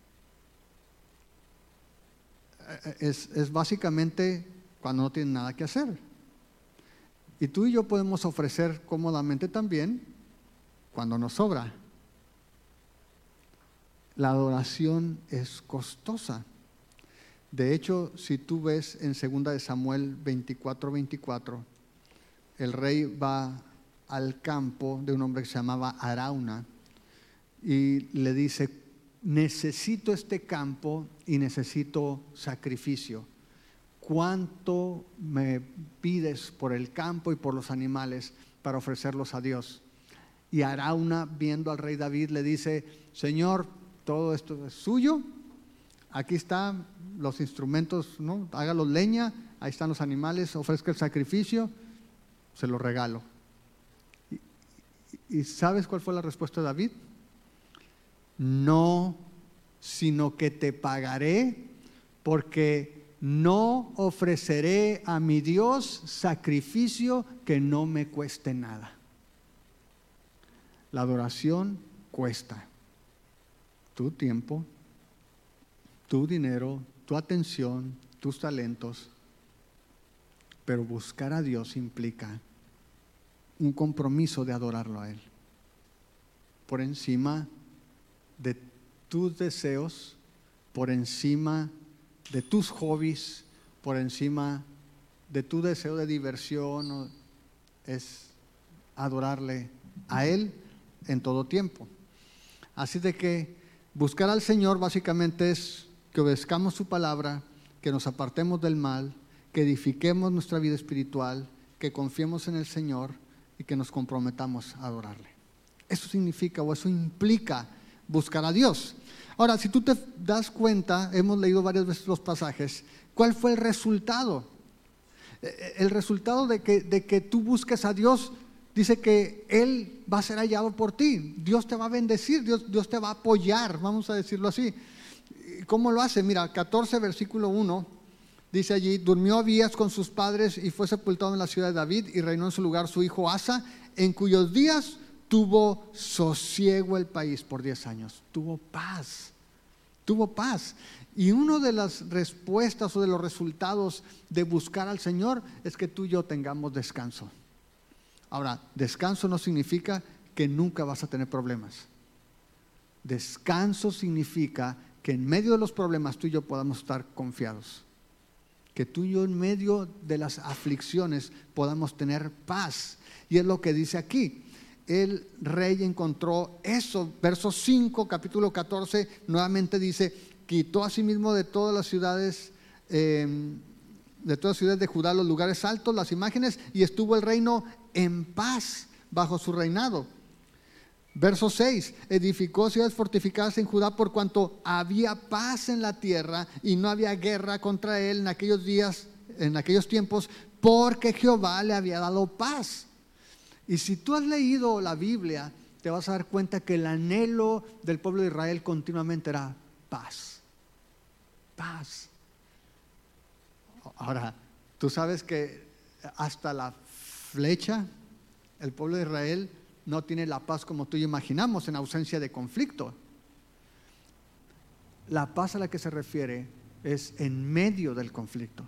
Es, es básicamente cuando no tienen nada que hacer. Y tú y yo podemos ofrecer cómodamente también cuando nos sobra. La adoración es costosa. De hecho, si tú ves en segunda de Samuel veinticuatro veinticuatro, el rey va al campo de un hombre que se llamaba Arauna y le dice: necesito este campo y necesito sacrificio. ¿Cuánto me pides por el campo y por los animales para ofrecerlos a Dios? Y Arauna, viendo al rey David, le dice: Señor, todo esto es suyo, aquí están los instrumentos, ¿no? Hágalos leña, ahí están los animales, ofrezca el sacrificio, se lo regalo. ¿Y, y sabes cuál fue la respuesta de David? No, sino que te pagaré, porque no ofreceré a mi Dios sacrificio que no me cueste nada. La adoración cuesta tu tiempo, tu dinero, tu atención, tus talentos, pero buscar a Dios implica un compromiso de adorarlo a Él por encima de tus deseos, por encima de tus hobbies, por encima de tu deseo de diversión. Es adorarle a Él en todo tiempo. Así de que buscar al Señor básicamente es que obedezcamos su palabra, que nos apartemos del mal, que edifiquemos nuestra vida espiritual, que confiemos en el Señor y que nos comprometamos a adorarle. Eso significa o eso implica buscar a Dios. Ahora, si tú te das cuenta, hemos leído varias veces los pasajes, ¿cuál fue el resultado? El resultado de que, de que tú busques a Dios, dice que Él va a ser hallado por ti. Dios te va a bendecir, Dios, Dios te va a apoyar, vamos a decirlo así. ¿Cómo lo hace? Mira, catorce versículo uno, dice allí: durmió Abías con sus padres y fue sepultado en la ciudad de David, y reinó en su lugar su hijo Asa, en cuyos días tuvo sosiego el país por diez años. Tuvo paz, tuvo paz. Y una de las respuestas o de los resultados de buscar al Señor es que tú y yo tengamos descanso. Ahora, descanso no significa que nunca vas a tener problemas. Descanso significa que en medio de los problemas tú y yo podamos estar confiados. Que tú y yo en medio de las aflicciones podamos tener paz. Y es lo que dice aquí. El rey encontró eso. Verso cinco, capítulo catorce, nuevamente dice: quitó a sí mismo de todas las ciudades, eh, de todas las ciudades de Judá, los lugares altos, las imágenes, y estuvo el reino en paz bajo su reinado. Verso seis, edificó ciudades fortificadas en Judá por cuanto había paz en la tierra y no había guerra contra él en aquellos días, en aquellos tiempos, porque Jehová le había dado paz. Y si tú has leído la Biblia, te vas a dar cuenta que el anhelo del pueblo de Israel continuamente era paz. Paz. Ahora, tú sabes que hasta la flecha, el pueblo de Israel no tiene la paz como tú y yo imaginamos, en ausencia de conflicto. La paz a la que se refiere es en medio del conflicto.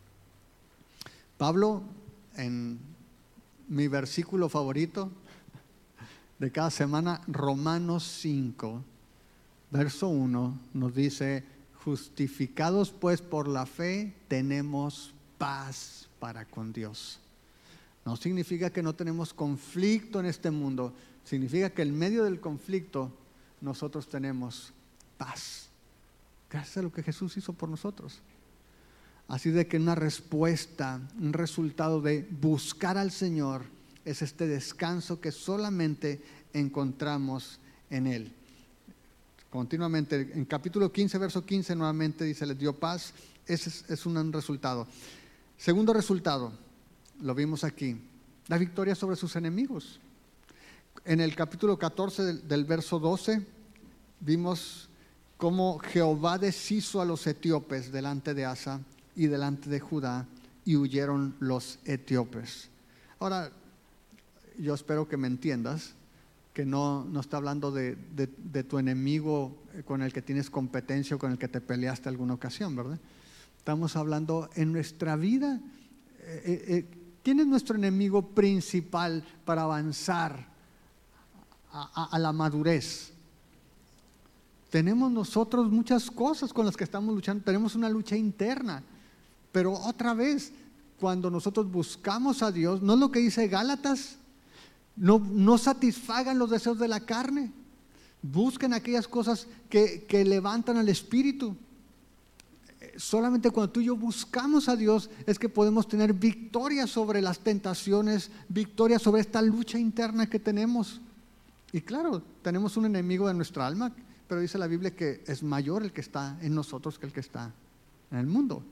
Pablo, en mi versículo favorito de cada semana, Romanos cinco, verso uno, nos dice: justificados pues por la fe, tenemos paz para con Dios. No significa que no tenemos conflicto en este mundo, significa que en medio del conflicto nosotros tenemos paz, gracias a lo que Jesús hizo por nosotros. Así de que una respuesta, un resultado de buscar al Señor es este descanso que solamente encontramos en Él. Continuamente, en capítulo quince, verso quince, nuevamente dice: les dio paz. Ese es, es un resultado. Segundo resultado, lo vimos aquí, la victoria sobre sus enemigos. En el capítulo catorce del, del verso doce, vimos cómo Jehová deshizo a los etíopes delante de Asa y delante de Judá, y huyeron los etíopes. Ahora, yo espero que me entiendas, que no, no está hablando de, de, de tu enemigo con el que tienes competencia o con el que te peleaste alguna ocasión, ¿verdad? Estamos hablando en nuestra vida. Eh, eh, ¿Quién es nuestro enemigo principal para avanzar a, a, a la madurez? Tenemos nosotros muchas cosas con las que estamos luchando. Tenemos una lucha interna. Pero otra vez, cuando nosotros buscamos a Dios, ¿no es lo que dice Gálatas? No, no satisfagan los deseos de la carne. Busquen aquellas cosas que, que levantan al espíritu. Solamente cuando tú y yo buscamos a Dios es que podemos tener victoria sobre las tentaciones, victoria sobre esta lucha interna que tenemos. Y claro, tenemos un enemigo de nuestra alma, pero dice la Biblia que es mayor el que está en nosotros que el que está en el mundo.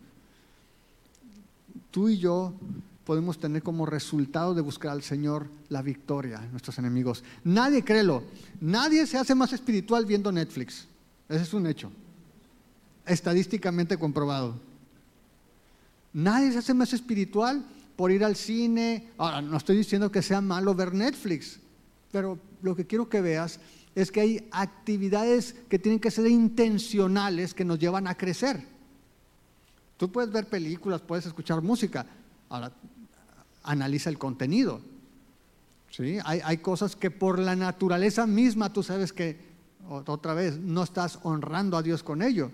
Tú y yo podemos tener como resultado de buscar al Señor la victoria en nuestros enemigos. Nadie, créelo, nadie se hace más espiritual viendo Netflix. Ese es un hecho, estadísticamente comprobado. Nadie se hace más espiritual por ir al cine. Ahora, no estoy diciendo que sea malo ver Netflix, pero lo que quiero que veas es que hay actividades que tienen que ser intencionales que nos llevan a crecer. Tú puedes ver películas, puedes escuchar música. Ahora, analiza el contenido. ¿Sí? Hay, hay cosas que por la naturaleza misma tú sabes que, otra vez, no estás honrando a Dios con ello.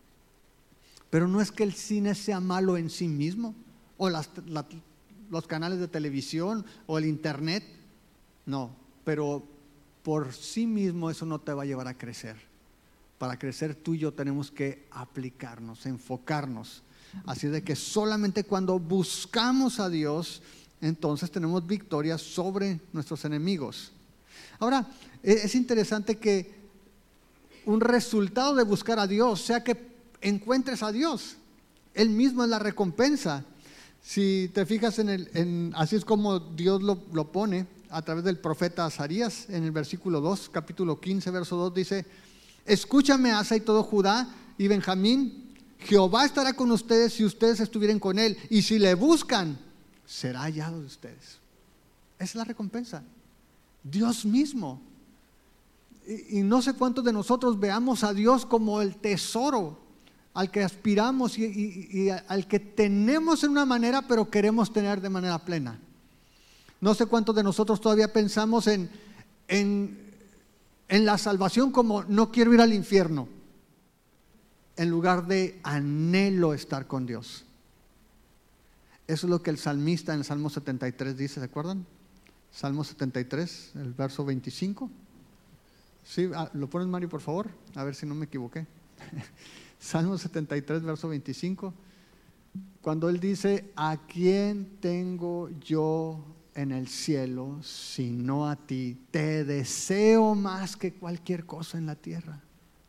Pero no es que el cine sea malo en sí mismo, o las, la, los canales de televisión, o el internet. No, pero por sí mismo eso no te va a llevar a crecer. Para crecer tú y yo tenemos que aplicarnos, enfocarnos. Así de que solamente cuando buscamos a Dios, entonces tenemos victoria sobre nuestros enemigos. Ahora, es interesante que un resultado de buscar a Dios sea que encuentres a Dios. Él mismo es la recompensa. Si te fijas en el, en, así es como Dios lo, lo pone a través del profeta Azarías en el versículo dos, capítulo quince, verso dos, dice: escúchame, Asa y todo Judá y Benjamín, Jehová estará con ustedes si ustedes estuvieren con él, y si le buscan, será hallado de ustedes. Esa es la recompensa, Dios mismo. Y, y no sé cuántos de nosotros veamos a Dios como el tesoro al que aspiramos y, y, y al que tenemos en una manera, pero queremos tener de manera plena. No sé cuántos de nosotros todavía pensamos en, en, en la salvación como no quiero ir al infierno, en lugar de anhelo estar con Dios. Eso es lo que el salmista en el Salmo setenta y tres dice, ¿se acuerdan? Salmo setenta y tres, el verso veinticinco. Sí, ¿lo pones, Mario, por favor? A ver si no me equivoqué. Salmo setenta y tres, verso veinticinco. Cuando él dice: ¿a quién tengo yo en el cielo sino a ti? Te deseo más que cualquier cosa en la tierra.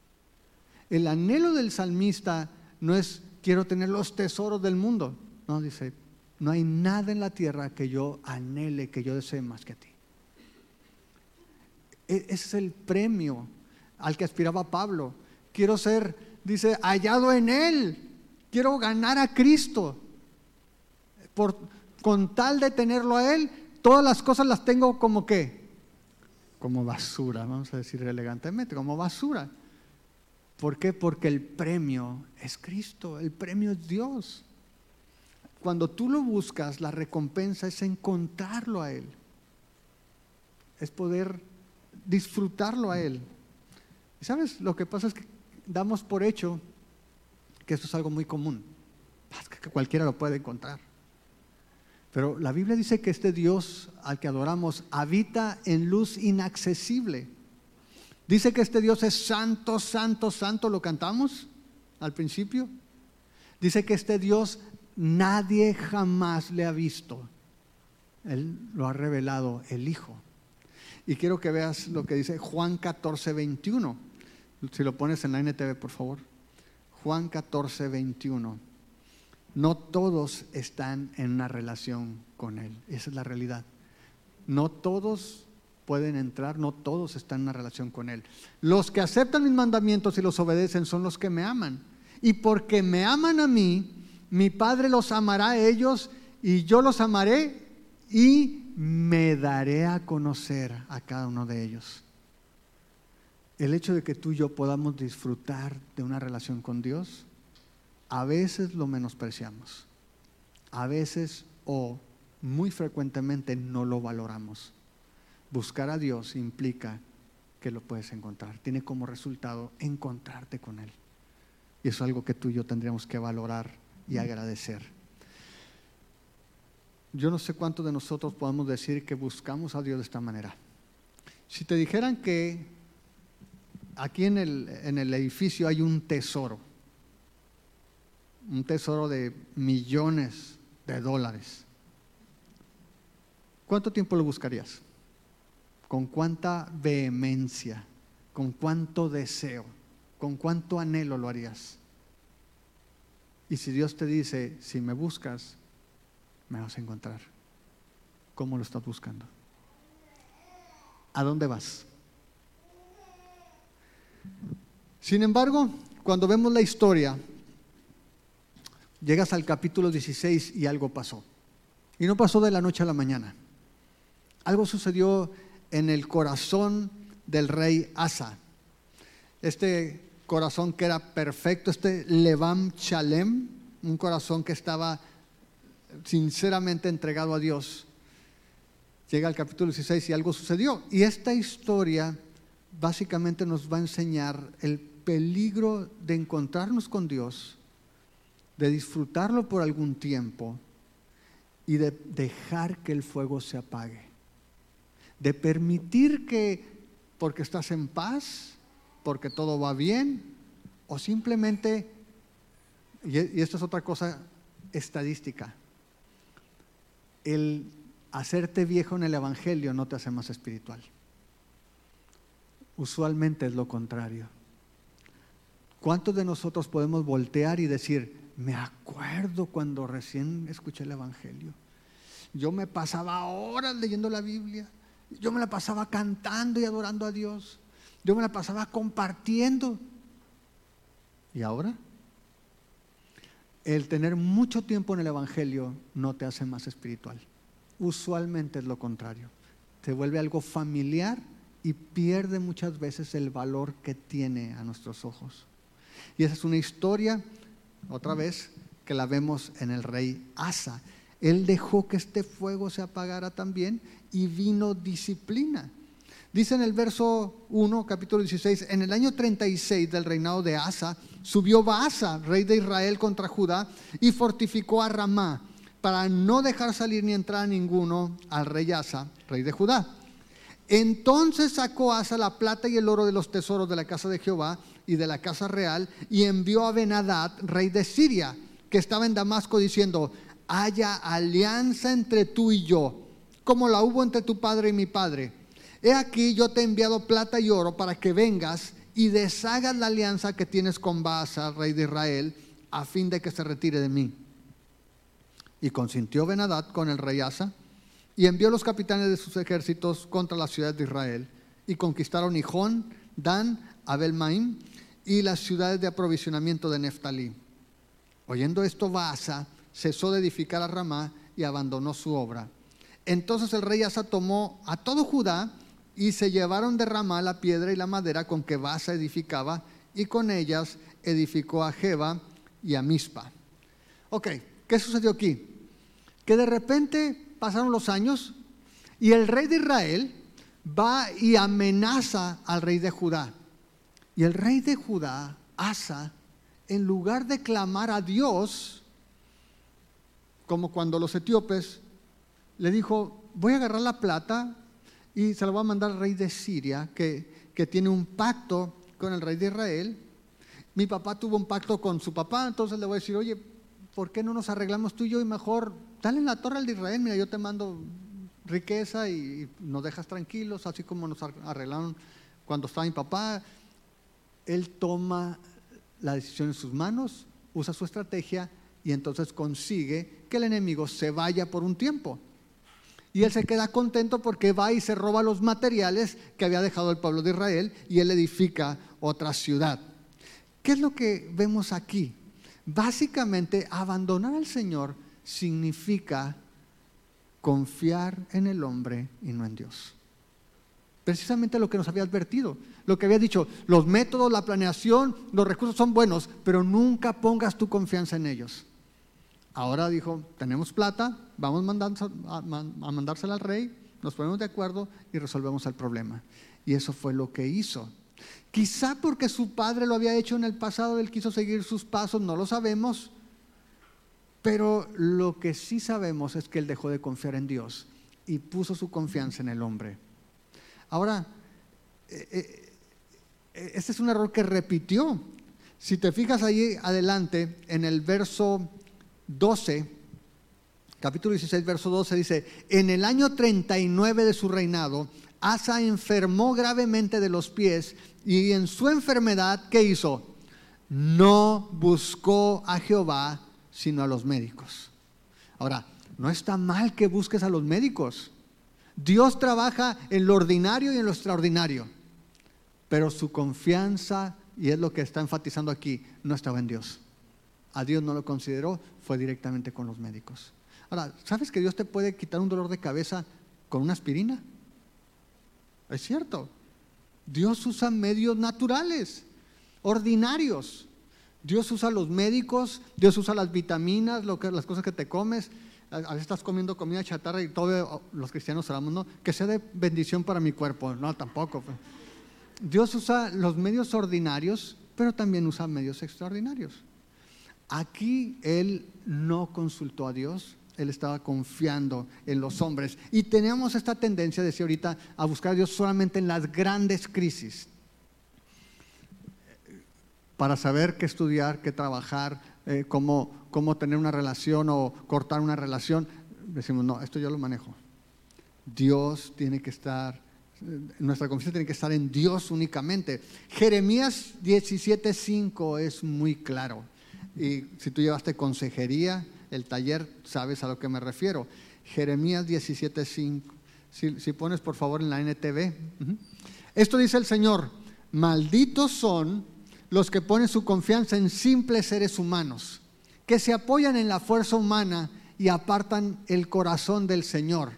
El anhelo del salmista no es quiero tener los tesoros del mundo. No, dice, no hay nada en la tierra que yo anhele, que yo desee más que a ti. Ese es el premio al que aspiraba Pablo. Quiero ser, dice, hallado en él. Quiero ganar a Cristo. Por, con tal de tenerlo a él, todas las cosas las tengo como ¿qué? Como basura, vamos a decir elegantemente, como basura. ¿Por qué? Porque el premio es Cristo, el premio es Dios. Cuando tú lo buscas, la recompensa es encontrarlo a Él. Es poder disfrutarlo a Él. ¿Y sabes? Lo que pasa es que damos por hecho que esto es algo muy común, que cualquiera lo puede encontrar. Pero la Biblia dice que este Dios al que adoramos habita en luz inaccesible. Dice que este Dios es santo, santo, santo, lo cantamos al principio. Dice que este Dios nadie jamás le ha visto. Él lo ha revelado el Hijo. Y quiero que veas lo que dice Juan catorce, veintiuno. Si lo pones en la N T V, por favor. Juan catorce, veintiuno. No todos están en una relación con Él. Esa es la realidad. No todos pueden entrar, no todos están en una relación con Él. Los que aceptan mis mandamientos y los obedecen son los que me aman. Y porque me aman a mí, mi Padre los amará a ellos y yo los amaré y me daré a conocer a cada uno de ellos. El hecho de que tú y yo podamos disfrutar de una relación con Dios, a veces lo menospreciamos. A veces o muy frecuentemente no lo valoramos. Buscar a Dios implica que lo puedes encontrar. Tiene como resultado encontrarte con Él. Y eso es algo que tú y yo tendríamos que valorar y agradecer. Yo no sé cuántos de nosotros podemos decir que buscamos a Dios de esta manera. Si te dijeran que aquí en el, en el edificio hay un tesoro, un tesoro de millones de dólares, ¿cuánto tiempo lo buscarías? con cuánta vehemencia, con cuánto deseo, con cuánto anhelo lo harías. Y si Dios te dice, si me buscas, me vas a encontrar. ¿Cómo lo estás buscando? ¿A dónde vas? Sin embargo, cuando vemos la historia, llegas al capítulo dieciséis y algo pasó. Y no pasó de la noche a la mañana. Algo sucedió en el corazón del rey Asa. Este corazón que era perfecto, este Levam Shalem, un corazón que estaba sinceramente entregado a Dios. Llega al capítulo dieciséis y algo sucedió. Y esta historia básicamente nos va a enseñar el peligro de encontrarnos con Dios, de disfrutarlo por algún tiempo y de dejar que el fuego se apague. De permitir que, porque estás en paz, porque todo va bien, o simplemente, y esto es otra cosa estadística, el hacerte viejo en el evangelio no te hace más espiritual. Usualmente es lo contrario. ¿Cuántos de nosotros podemos voltear y decir, me acuerdo cuando recién escuché el evangelio? Yo me pasaba horas leyendo la Biblia, yo me la pasaba cantando y adorando a Dios, yo me la pasaba compartiendo. ¿Y ahora? El tener mucho tiempo en el evangelio no te hace más espiritual. Usualmente es lo contrario. Se vuelve algo familiar y pierde muchas veces el valor que tiene a nuestros ojos. Y esa es una historia, otra vez, que la vemos en el rey Asa. Él dejó que este fuego se apagara también y vino disciplina. Dice en el verso uno, capítulo dieciséis, en el año treinta y seis del reinado de Asa, subió Baasa, rey de Israel, contra Judá y fortificó a Ramá, para no dejar salir ni entrar a ninguno al rey Asa, rey de Judá. Entonces sacó Asa la plata y el oro de los tesoros de la casa de Jehová y de la casa real, y envió a Ben-Hadad, rey de Siria, que estaba en Damasco, diciendo, haya alianza entre tú y yo, como la hubo entre tu padre y mi padre. He aquí, yo te he enviado plata y oro para que vengas y deshagas la alianza que tienes con Baasa, rey de Israel, a fin de que se retire de mí. Y consintió Ben-Hadad con el rey Asa, y envió los capitanes de sus ejércitos contra la ciudad de Israel, y conquistaron Hijón, Dan, Abel-Maim, y las ciudades de aprovisionamiento de Neftalí. Oyendo esto, Baasa cesó de edificar a Ramá y abandonó su obra. Entonces el rey Asa tomó a todo Judá, y se llevaron de Ramá la piedra y la madera con que Baasa edificaba, y con ellas edificó a Geba y a Mispa. Ok, ¿qué sucedió aquí? Que de repente pasaron los años y el rey de Israel va y amenaza al rey de Judá. Y el rey de Judá, Asa, en lugar de clamar a Dios, como cuando los etíopes, le dijo, voy a agarrar la plata y se la voy a mandar al rey de Siria, que, que tiene un pacto con el rey de Israel. Mi papá tuvo un pacto con su papá, entonces le voy a decir, oye, ¿por qué no nos arreglamos tú y yo? Y mejor, dale en la torre al de Israel, mira, yo te mando riqueza y, y nos dejas tranquilos, así como nos arreglaron cuando estaba mi papá. Él toma la decisión en sus manos, usa su estrategia y entonces consigue que el enemigo se vaya por un tiempo. Y él se queda contento porque va y se roba los materiales que había dejado el pueblo de Israel y él edifica otra ciudad. ¿Qué es lo que vemos aquí? Básicamente, abandonar al Señor significa confiar en el hombre y no en Dios. Precisamente lo que nos había advertido, lo que había dicho, los métodos, la planeación, los recursos son buenos, pero nunca pongas tu confianza en ellos. Ahora dijo, tenemos plata, vamos a mandársela al rey, nos ponemos de acuerdo y resolvemos el problema. Y eso fue lo que hizo. Quizá porque su padre lo había hecho en el pasado, él quiso seguir sus pasos, no lo sabemos. Pero lo que sí sabemos es que él dejó de confiar en Dios y puso su confianza en el hombre. Ahora, eh, eh, este es un error que repitió. Si te fijas ahí adelante, en el verso doce, capítulo dieciséis, verso doce, dice, en el año treinta y nueve de su reinado, Asa enfermó gravemente de los pies y en su enfermedad, ¿qué hizo? No buscó a Jehová, sino a los médicos. Ahora, no está mal que busques a los médicos. Dios trabaja en lo ordinario y en lo extraordinario, pero su confianza, y es lo que está enfatizando aquí, no estaba en Dios. A Dios no lo consideró, fue directamente con los médicos. Ahora, ¿sabes que Dios te puede quitar un dolor de cabeza con una aspirina? Es cierto. Dios usa medios naturales, ordinarios. Dios usa los médicos, Dios usa las vitaminas, lo que, las cosas que te comes. A veces estás comiendo comida chatarra y todos los cristianos hablamos, ¿no? Que sea de bendición para mi cuerpo. No, tampoco. Dios usa los medios ordinarios, pero también usa medios extraordinarios. Aquí Él no consultó a Dios, Él estaba confiando en los hombres. Y tenemos esta tendencia, decía ahorita, a buscar a Dios solamente en las grandes crisis, para saber qué estudiar, qué trabajar, eh, cómo, cómo tener una relación o cortar una relación. Decimos, no, esto yo lo manejo. Dios tiene que estar, nuestra confianza tiene que estar en Dios únicamente. Jeremías diecisiete cinco es muy claro. Y si tú llevaste consejería, el taller, sabes a lo que me refiero. Jeremías diecisiete cinco. Si, si pones por favor en la N T V. Uh-huh. Esto dice el Señor: malditos son los que ponen su confianza en simples seres humanos, que se apoyan en la fuerza humana y apartan el corazón del Señor.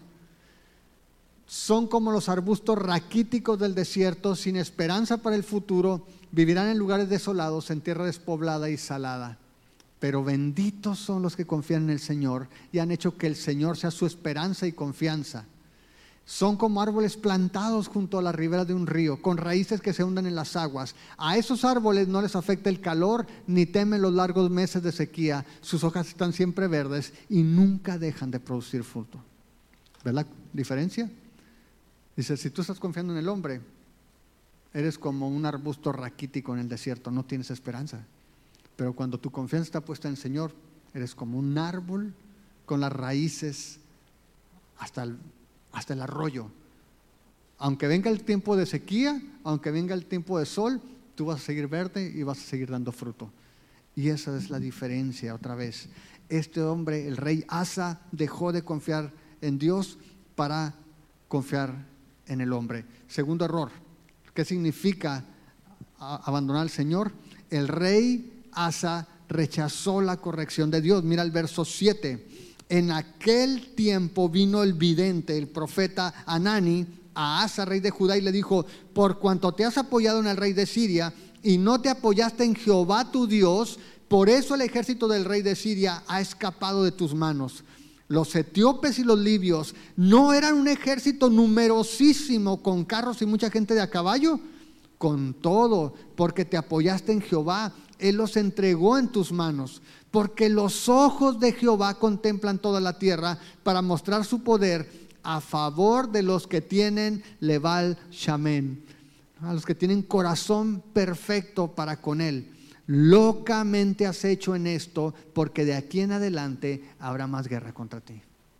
Son como los arbustos raquíticos del desierto, sin esperanza para el futuro. Vivirán en lugares desolados, en tierra despoblada y salada. Pero benditos son los que confían en el Señor y han hecho que el Señor sea su esperanza y confianza. Son como árboles plantados junto a la ribera de un río, con raíces que se hunden en las aguas. A esos árboles no les afecta el calor, ni temen los largos meses de sequía. Sus hojas están siempre verdes y nunca dejan de producir fruto. ¿Ves la diferencia? Dice, si tú estás confiando en el hombre, eres como un arbusto raquítico en el desierto, no tienes esperanza. Pero cuando tu confianza está puesta en el Señor, eres como un árbol con las raíces hasta el, hasta el arroyo. Aunque venga el tiempo de sequía, aunque venga el tiempo de sol, tú vas a seguir verde y vas a seguir dando fruto. Y esa es la diferencia otra vez. Este hombre, el rey Asa, dejó de confiar en Dios para confiar en el hombre. Segundo error. ¿Qué significa abandonar al Señor? El rey Asa rechazó la corrección de Dios. Mira el verso siete. En aquel tiempo vino el vidente, el profeta Hanani, a Asa, rey de Judá, y le dijo: por cuanto te has apoyado en el rey de Siria y no te apoyaste en Jehová tu Dios, por eso el ejército del rey de Siria ha escapado de tus manos. Los etíopes y los libios no eran un ejército numerosísimo con carros y mucha gente de a caballo. Con todo, porque te apoyaste en Jehová, Él los entregó en tus manos. Porque los ojos de Jehová contemplan toda la tierra para mostrar su poder a favor de los que tienen Leval Shamen, a los que tienen corazón perfecto para con Él. Locamente has hecho en esto, porque de aquí en adelante habrá más guerra contra ti.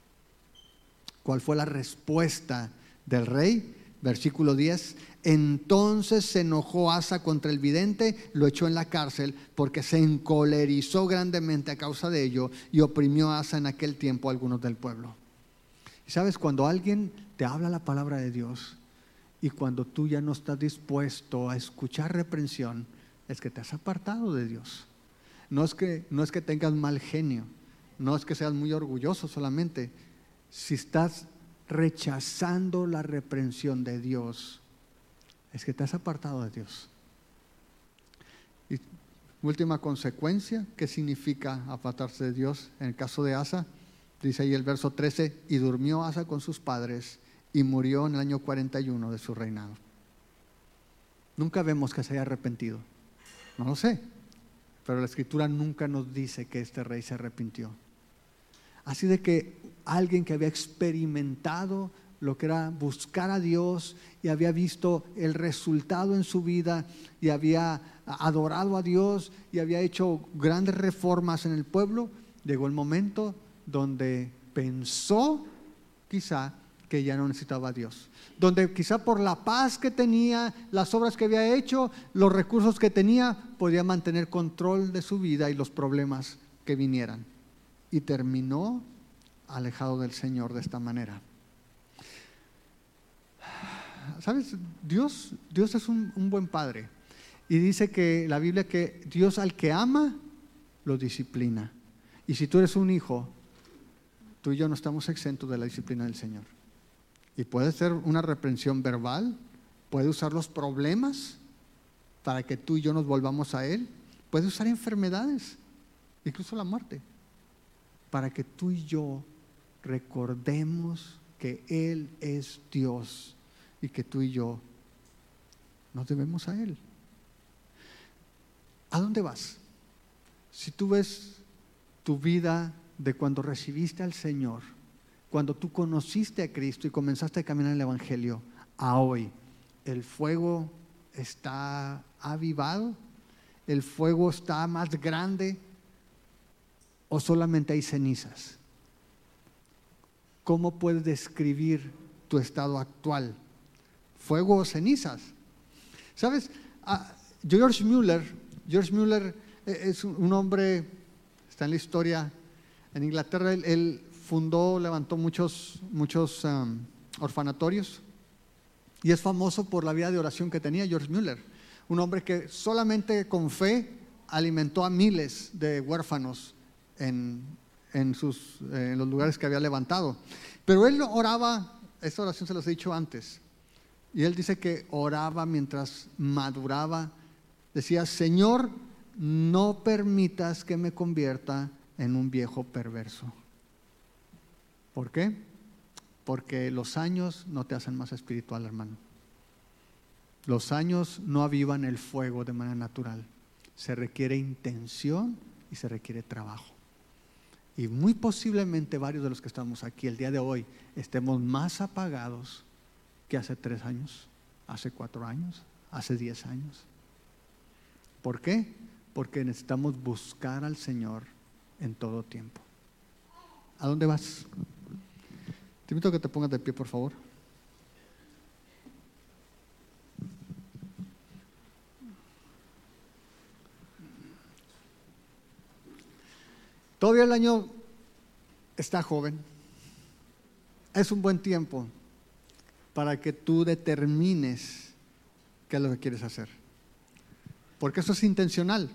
¿Cuál fue la respuesta del rey? Versículo diez. Entonces se enojó Asa contra el vidente, lo echó en la cárcel, porque se encolerizó grandemente a causa de ello, y oprimió a Asa en aquel tiempo a algunos del pueblo. Y sabes, cuando alguien te habla la palabra de Dios y cuando tú ya no estás dispuesto a escuchar reprensión, es que te has apartado de Dios. No es que, no es que tengas mal genio, no es que seas muy orgulloso solamente. Si estás rechazando la reprensión de Dios, es que te has apartado de Dios. Y última consecuencia, ¿qué significa apartarse de Dios? En el caso de Asa, dice ahí el verso trece: y durmió Asa con sus padres y murió en el año cuarenta y uno de su reinado. Nunca vemos que se haya arrepentido. No lo sé, pero la Escritura nunca nos dice que este rey se arrepintió. Así de que alguien que había experimentado lo que era buscar a Dios y había visto el resultado en su vida y había adorado a Dios y había hecho grandes reformas en el pueblo, llegó el momento donde pensó quizá que ya no necesitaba a Dios. Donde quizá por la paz que tenía, las obras que había hecho, los recursos que tenía, podía mantener control de su vida y los problemas que vinieran. Y terminó alejado del Señor de esta manera. ¿Sabes? Dios, Dios es un, un buen padre. Y dice que la Biblia que Dios al que ama, lo disciplina. Y si tú eres un hijo, tú y yo no estamos exentos de la disciplina del Señor. Y puede ser una reprensión verbal, puede usar los problemas para que tú y yo nos volvamos a Él, puede usar enfermedades, incluso la muerte, para que tú y yo recordemos que Él es Dios y que tú y yo nos debemos a Él. ¿A dónde vas? Si tú ves tu vida de cuando recibiste al Señor, cuando tú conociste a Cristo y comenzaste a caminar en el Evangelio, a hoy, ¿el fuego está avivado? ¿El fuego está más grande? ¿O solamente hay cenizas? ¿Cómo puedes describir tu estado actual? ¿Fuego o cenizas? ¿Sabes? Ah, George Mueller, George Mueller es un hombre, está en la historia, en Inglaterra. Él, él fundó, levantó muchos, muchos um, orfanatorios y es famoso por la vida de oración que tenía George Mueller, un hombre que solamente con fe alimentó a miles de huérfanos en, en, sus, en los lugares que había levantado. Pero él oraba, esta oración se los he dicho antes, y él dice que oraba mientras maduraba, decía: Señor, no permitas que me convierta en un viejo perverso. ¿Por qué? Porque los años no te hacen más espiritual, hermano. Los años no avivan el fuego de manera natural. Se requiere intención y se requiere trabajo. Y muy posiblemente varios de los que estamos aquí el día de hoy estemos más apagados que hace tres años, hace cuatro años, hace diez años. ¿Por qué? Porque necesitamos buscar al Señor en todo tiempo. ¿A dónde vas? Te invito a que te pongas de pie, por favor. Todavía el año está joven. Es un buen tiempo para que tú determines qué es lo que quieres hacer. Porque eso es intencional.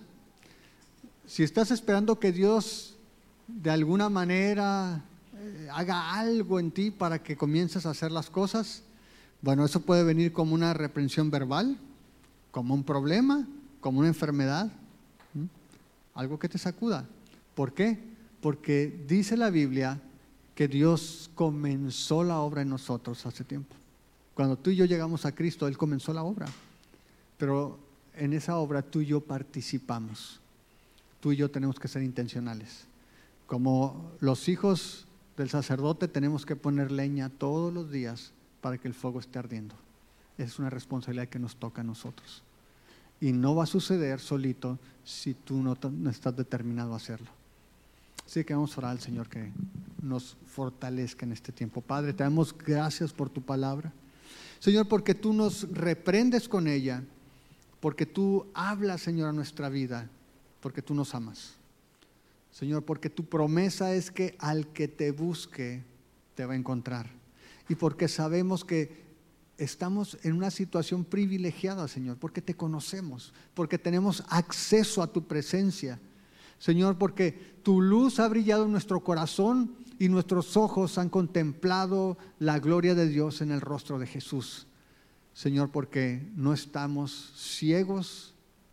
Si estás esperando que Dios de alguna manera eh, haga algo en ti para que comiences a hacer las cosas, bueno, eso puede venir como una reprensión verbal, como un problema, como una enfermedad, ¿Mm? algo que te sacuda. ¿Por qué? Porque dice la Biblia que Dios comenzó la obra en nosotros hace tiempo. Cuando tú y yo llegamos a Cristo, Él comenzó la obra. Pero en esa obra tú y yo participamos. Tú y yo tenemos que ser intencionales. Como los hijos del sacerdote tenemos que poner leña todos los días para que el fuego esté ardiendo. Es una responsabilidad que nos toca a nosotros. Y no va a suceder solito si tú no, no estás determinado a hacerlo. Así que vamos a orar al Señor que nos fortalezca en este tiempo. Padre, te damos gracias por tu palabra. Señor, porque tú nos reprendes con ella, porque tú hablas, Señor, a nuestra vida, porque tú nos amas. Señor, porque tu promesa es que al que te busque, te va a encontrar. Y porque sabemos que estamos en una situación privilegiada, Señor, porque te conocemos, porque tenemos acceso a tu presencia. Señor, porque tu luz ha brillado en nuestro corazón y nuestros ojos han contemplado la gloria de Dios en el rostro de Jesús. Señor, porque no estamos ciegos,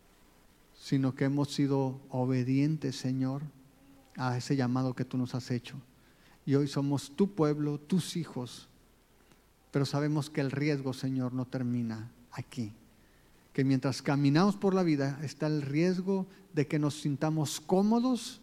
sino que hemos sido obedientes, Señor, a ese llamado que tú nos has hecho. Y hoy somos tu pueblo, tus hijos, pero sabemos que el riesgo, Señor, no termina aquí. Que mientras caminamos por la vida está el riesgo de que nos sintamos cómodos,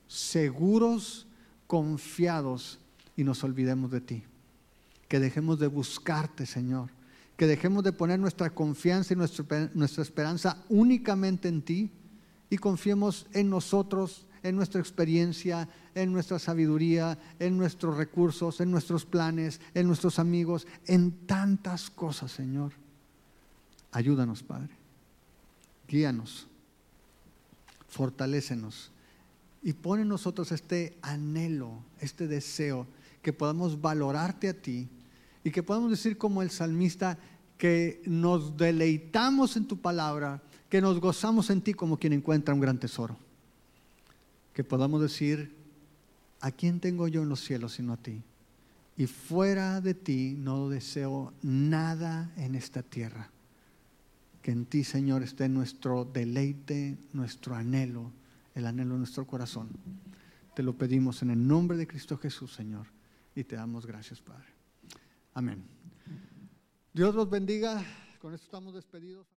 seguros, confiados y nos olvidemos de ti. Que dejemos de buscarte, Señor. Que dejemos de poner nuestra confianza y nuestra, nuestra esperanza únicamente en ti y confiemos en nosotros, en nuestra experiencia, en nuestra sabiduría, en nuestros recursos, en nuestros planes, en nuestros amigos, en tantas cosas, Señor. Ayúdanos, Padre. Guíanos. Fortalécenos. Y pon en nosotros este anhelo, este deseo, que podamos valorarte a ti y que podamos decir como el salmista, que nos deleitamos en tu palabra, que nos gozamos en ti como quien encuentra un gran tesoro. Que podamos decir, ¿a quién tengo yo en los cielos sino a ti? Y fuera de ti no deseo nada en esta tierra. Que en ti, Señor, esté nuestro deleite, nuestro anhelo, el anhelo de nuestro corazón. Te lo pedimos en el nombre de Cristo Jesús, Señor, y te damos gracias, Padre. Amén. Dios los bendiga. Con esto estamos despedidos.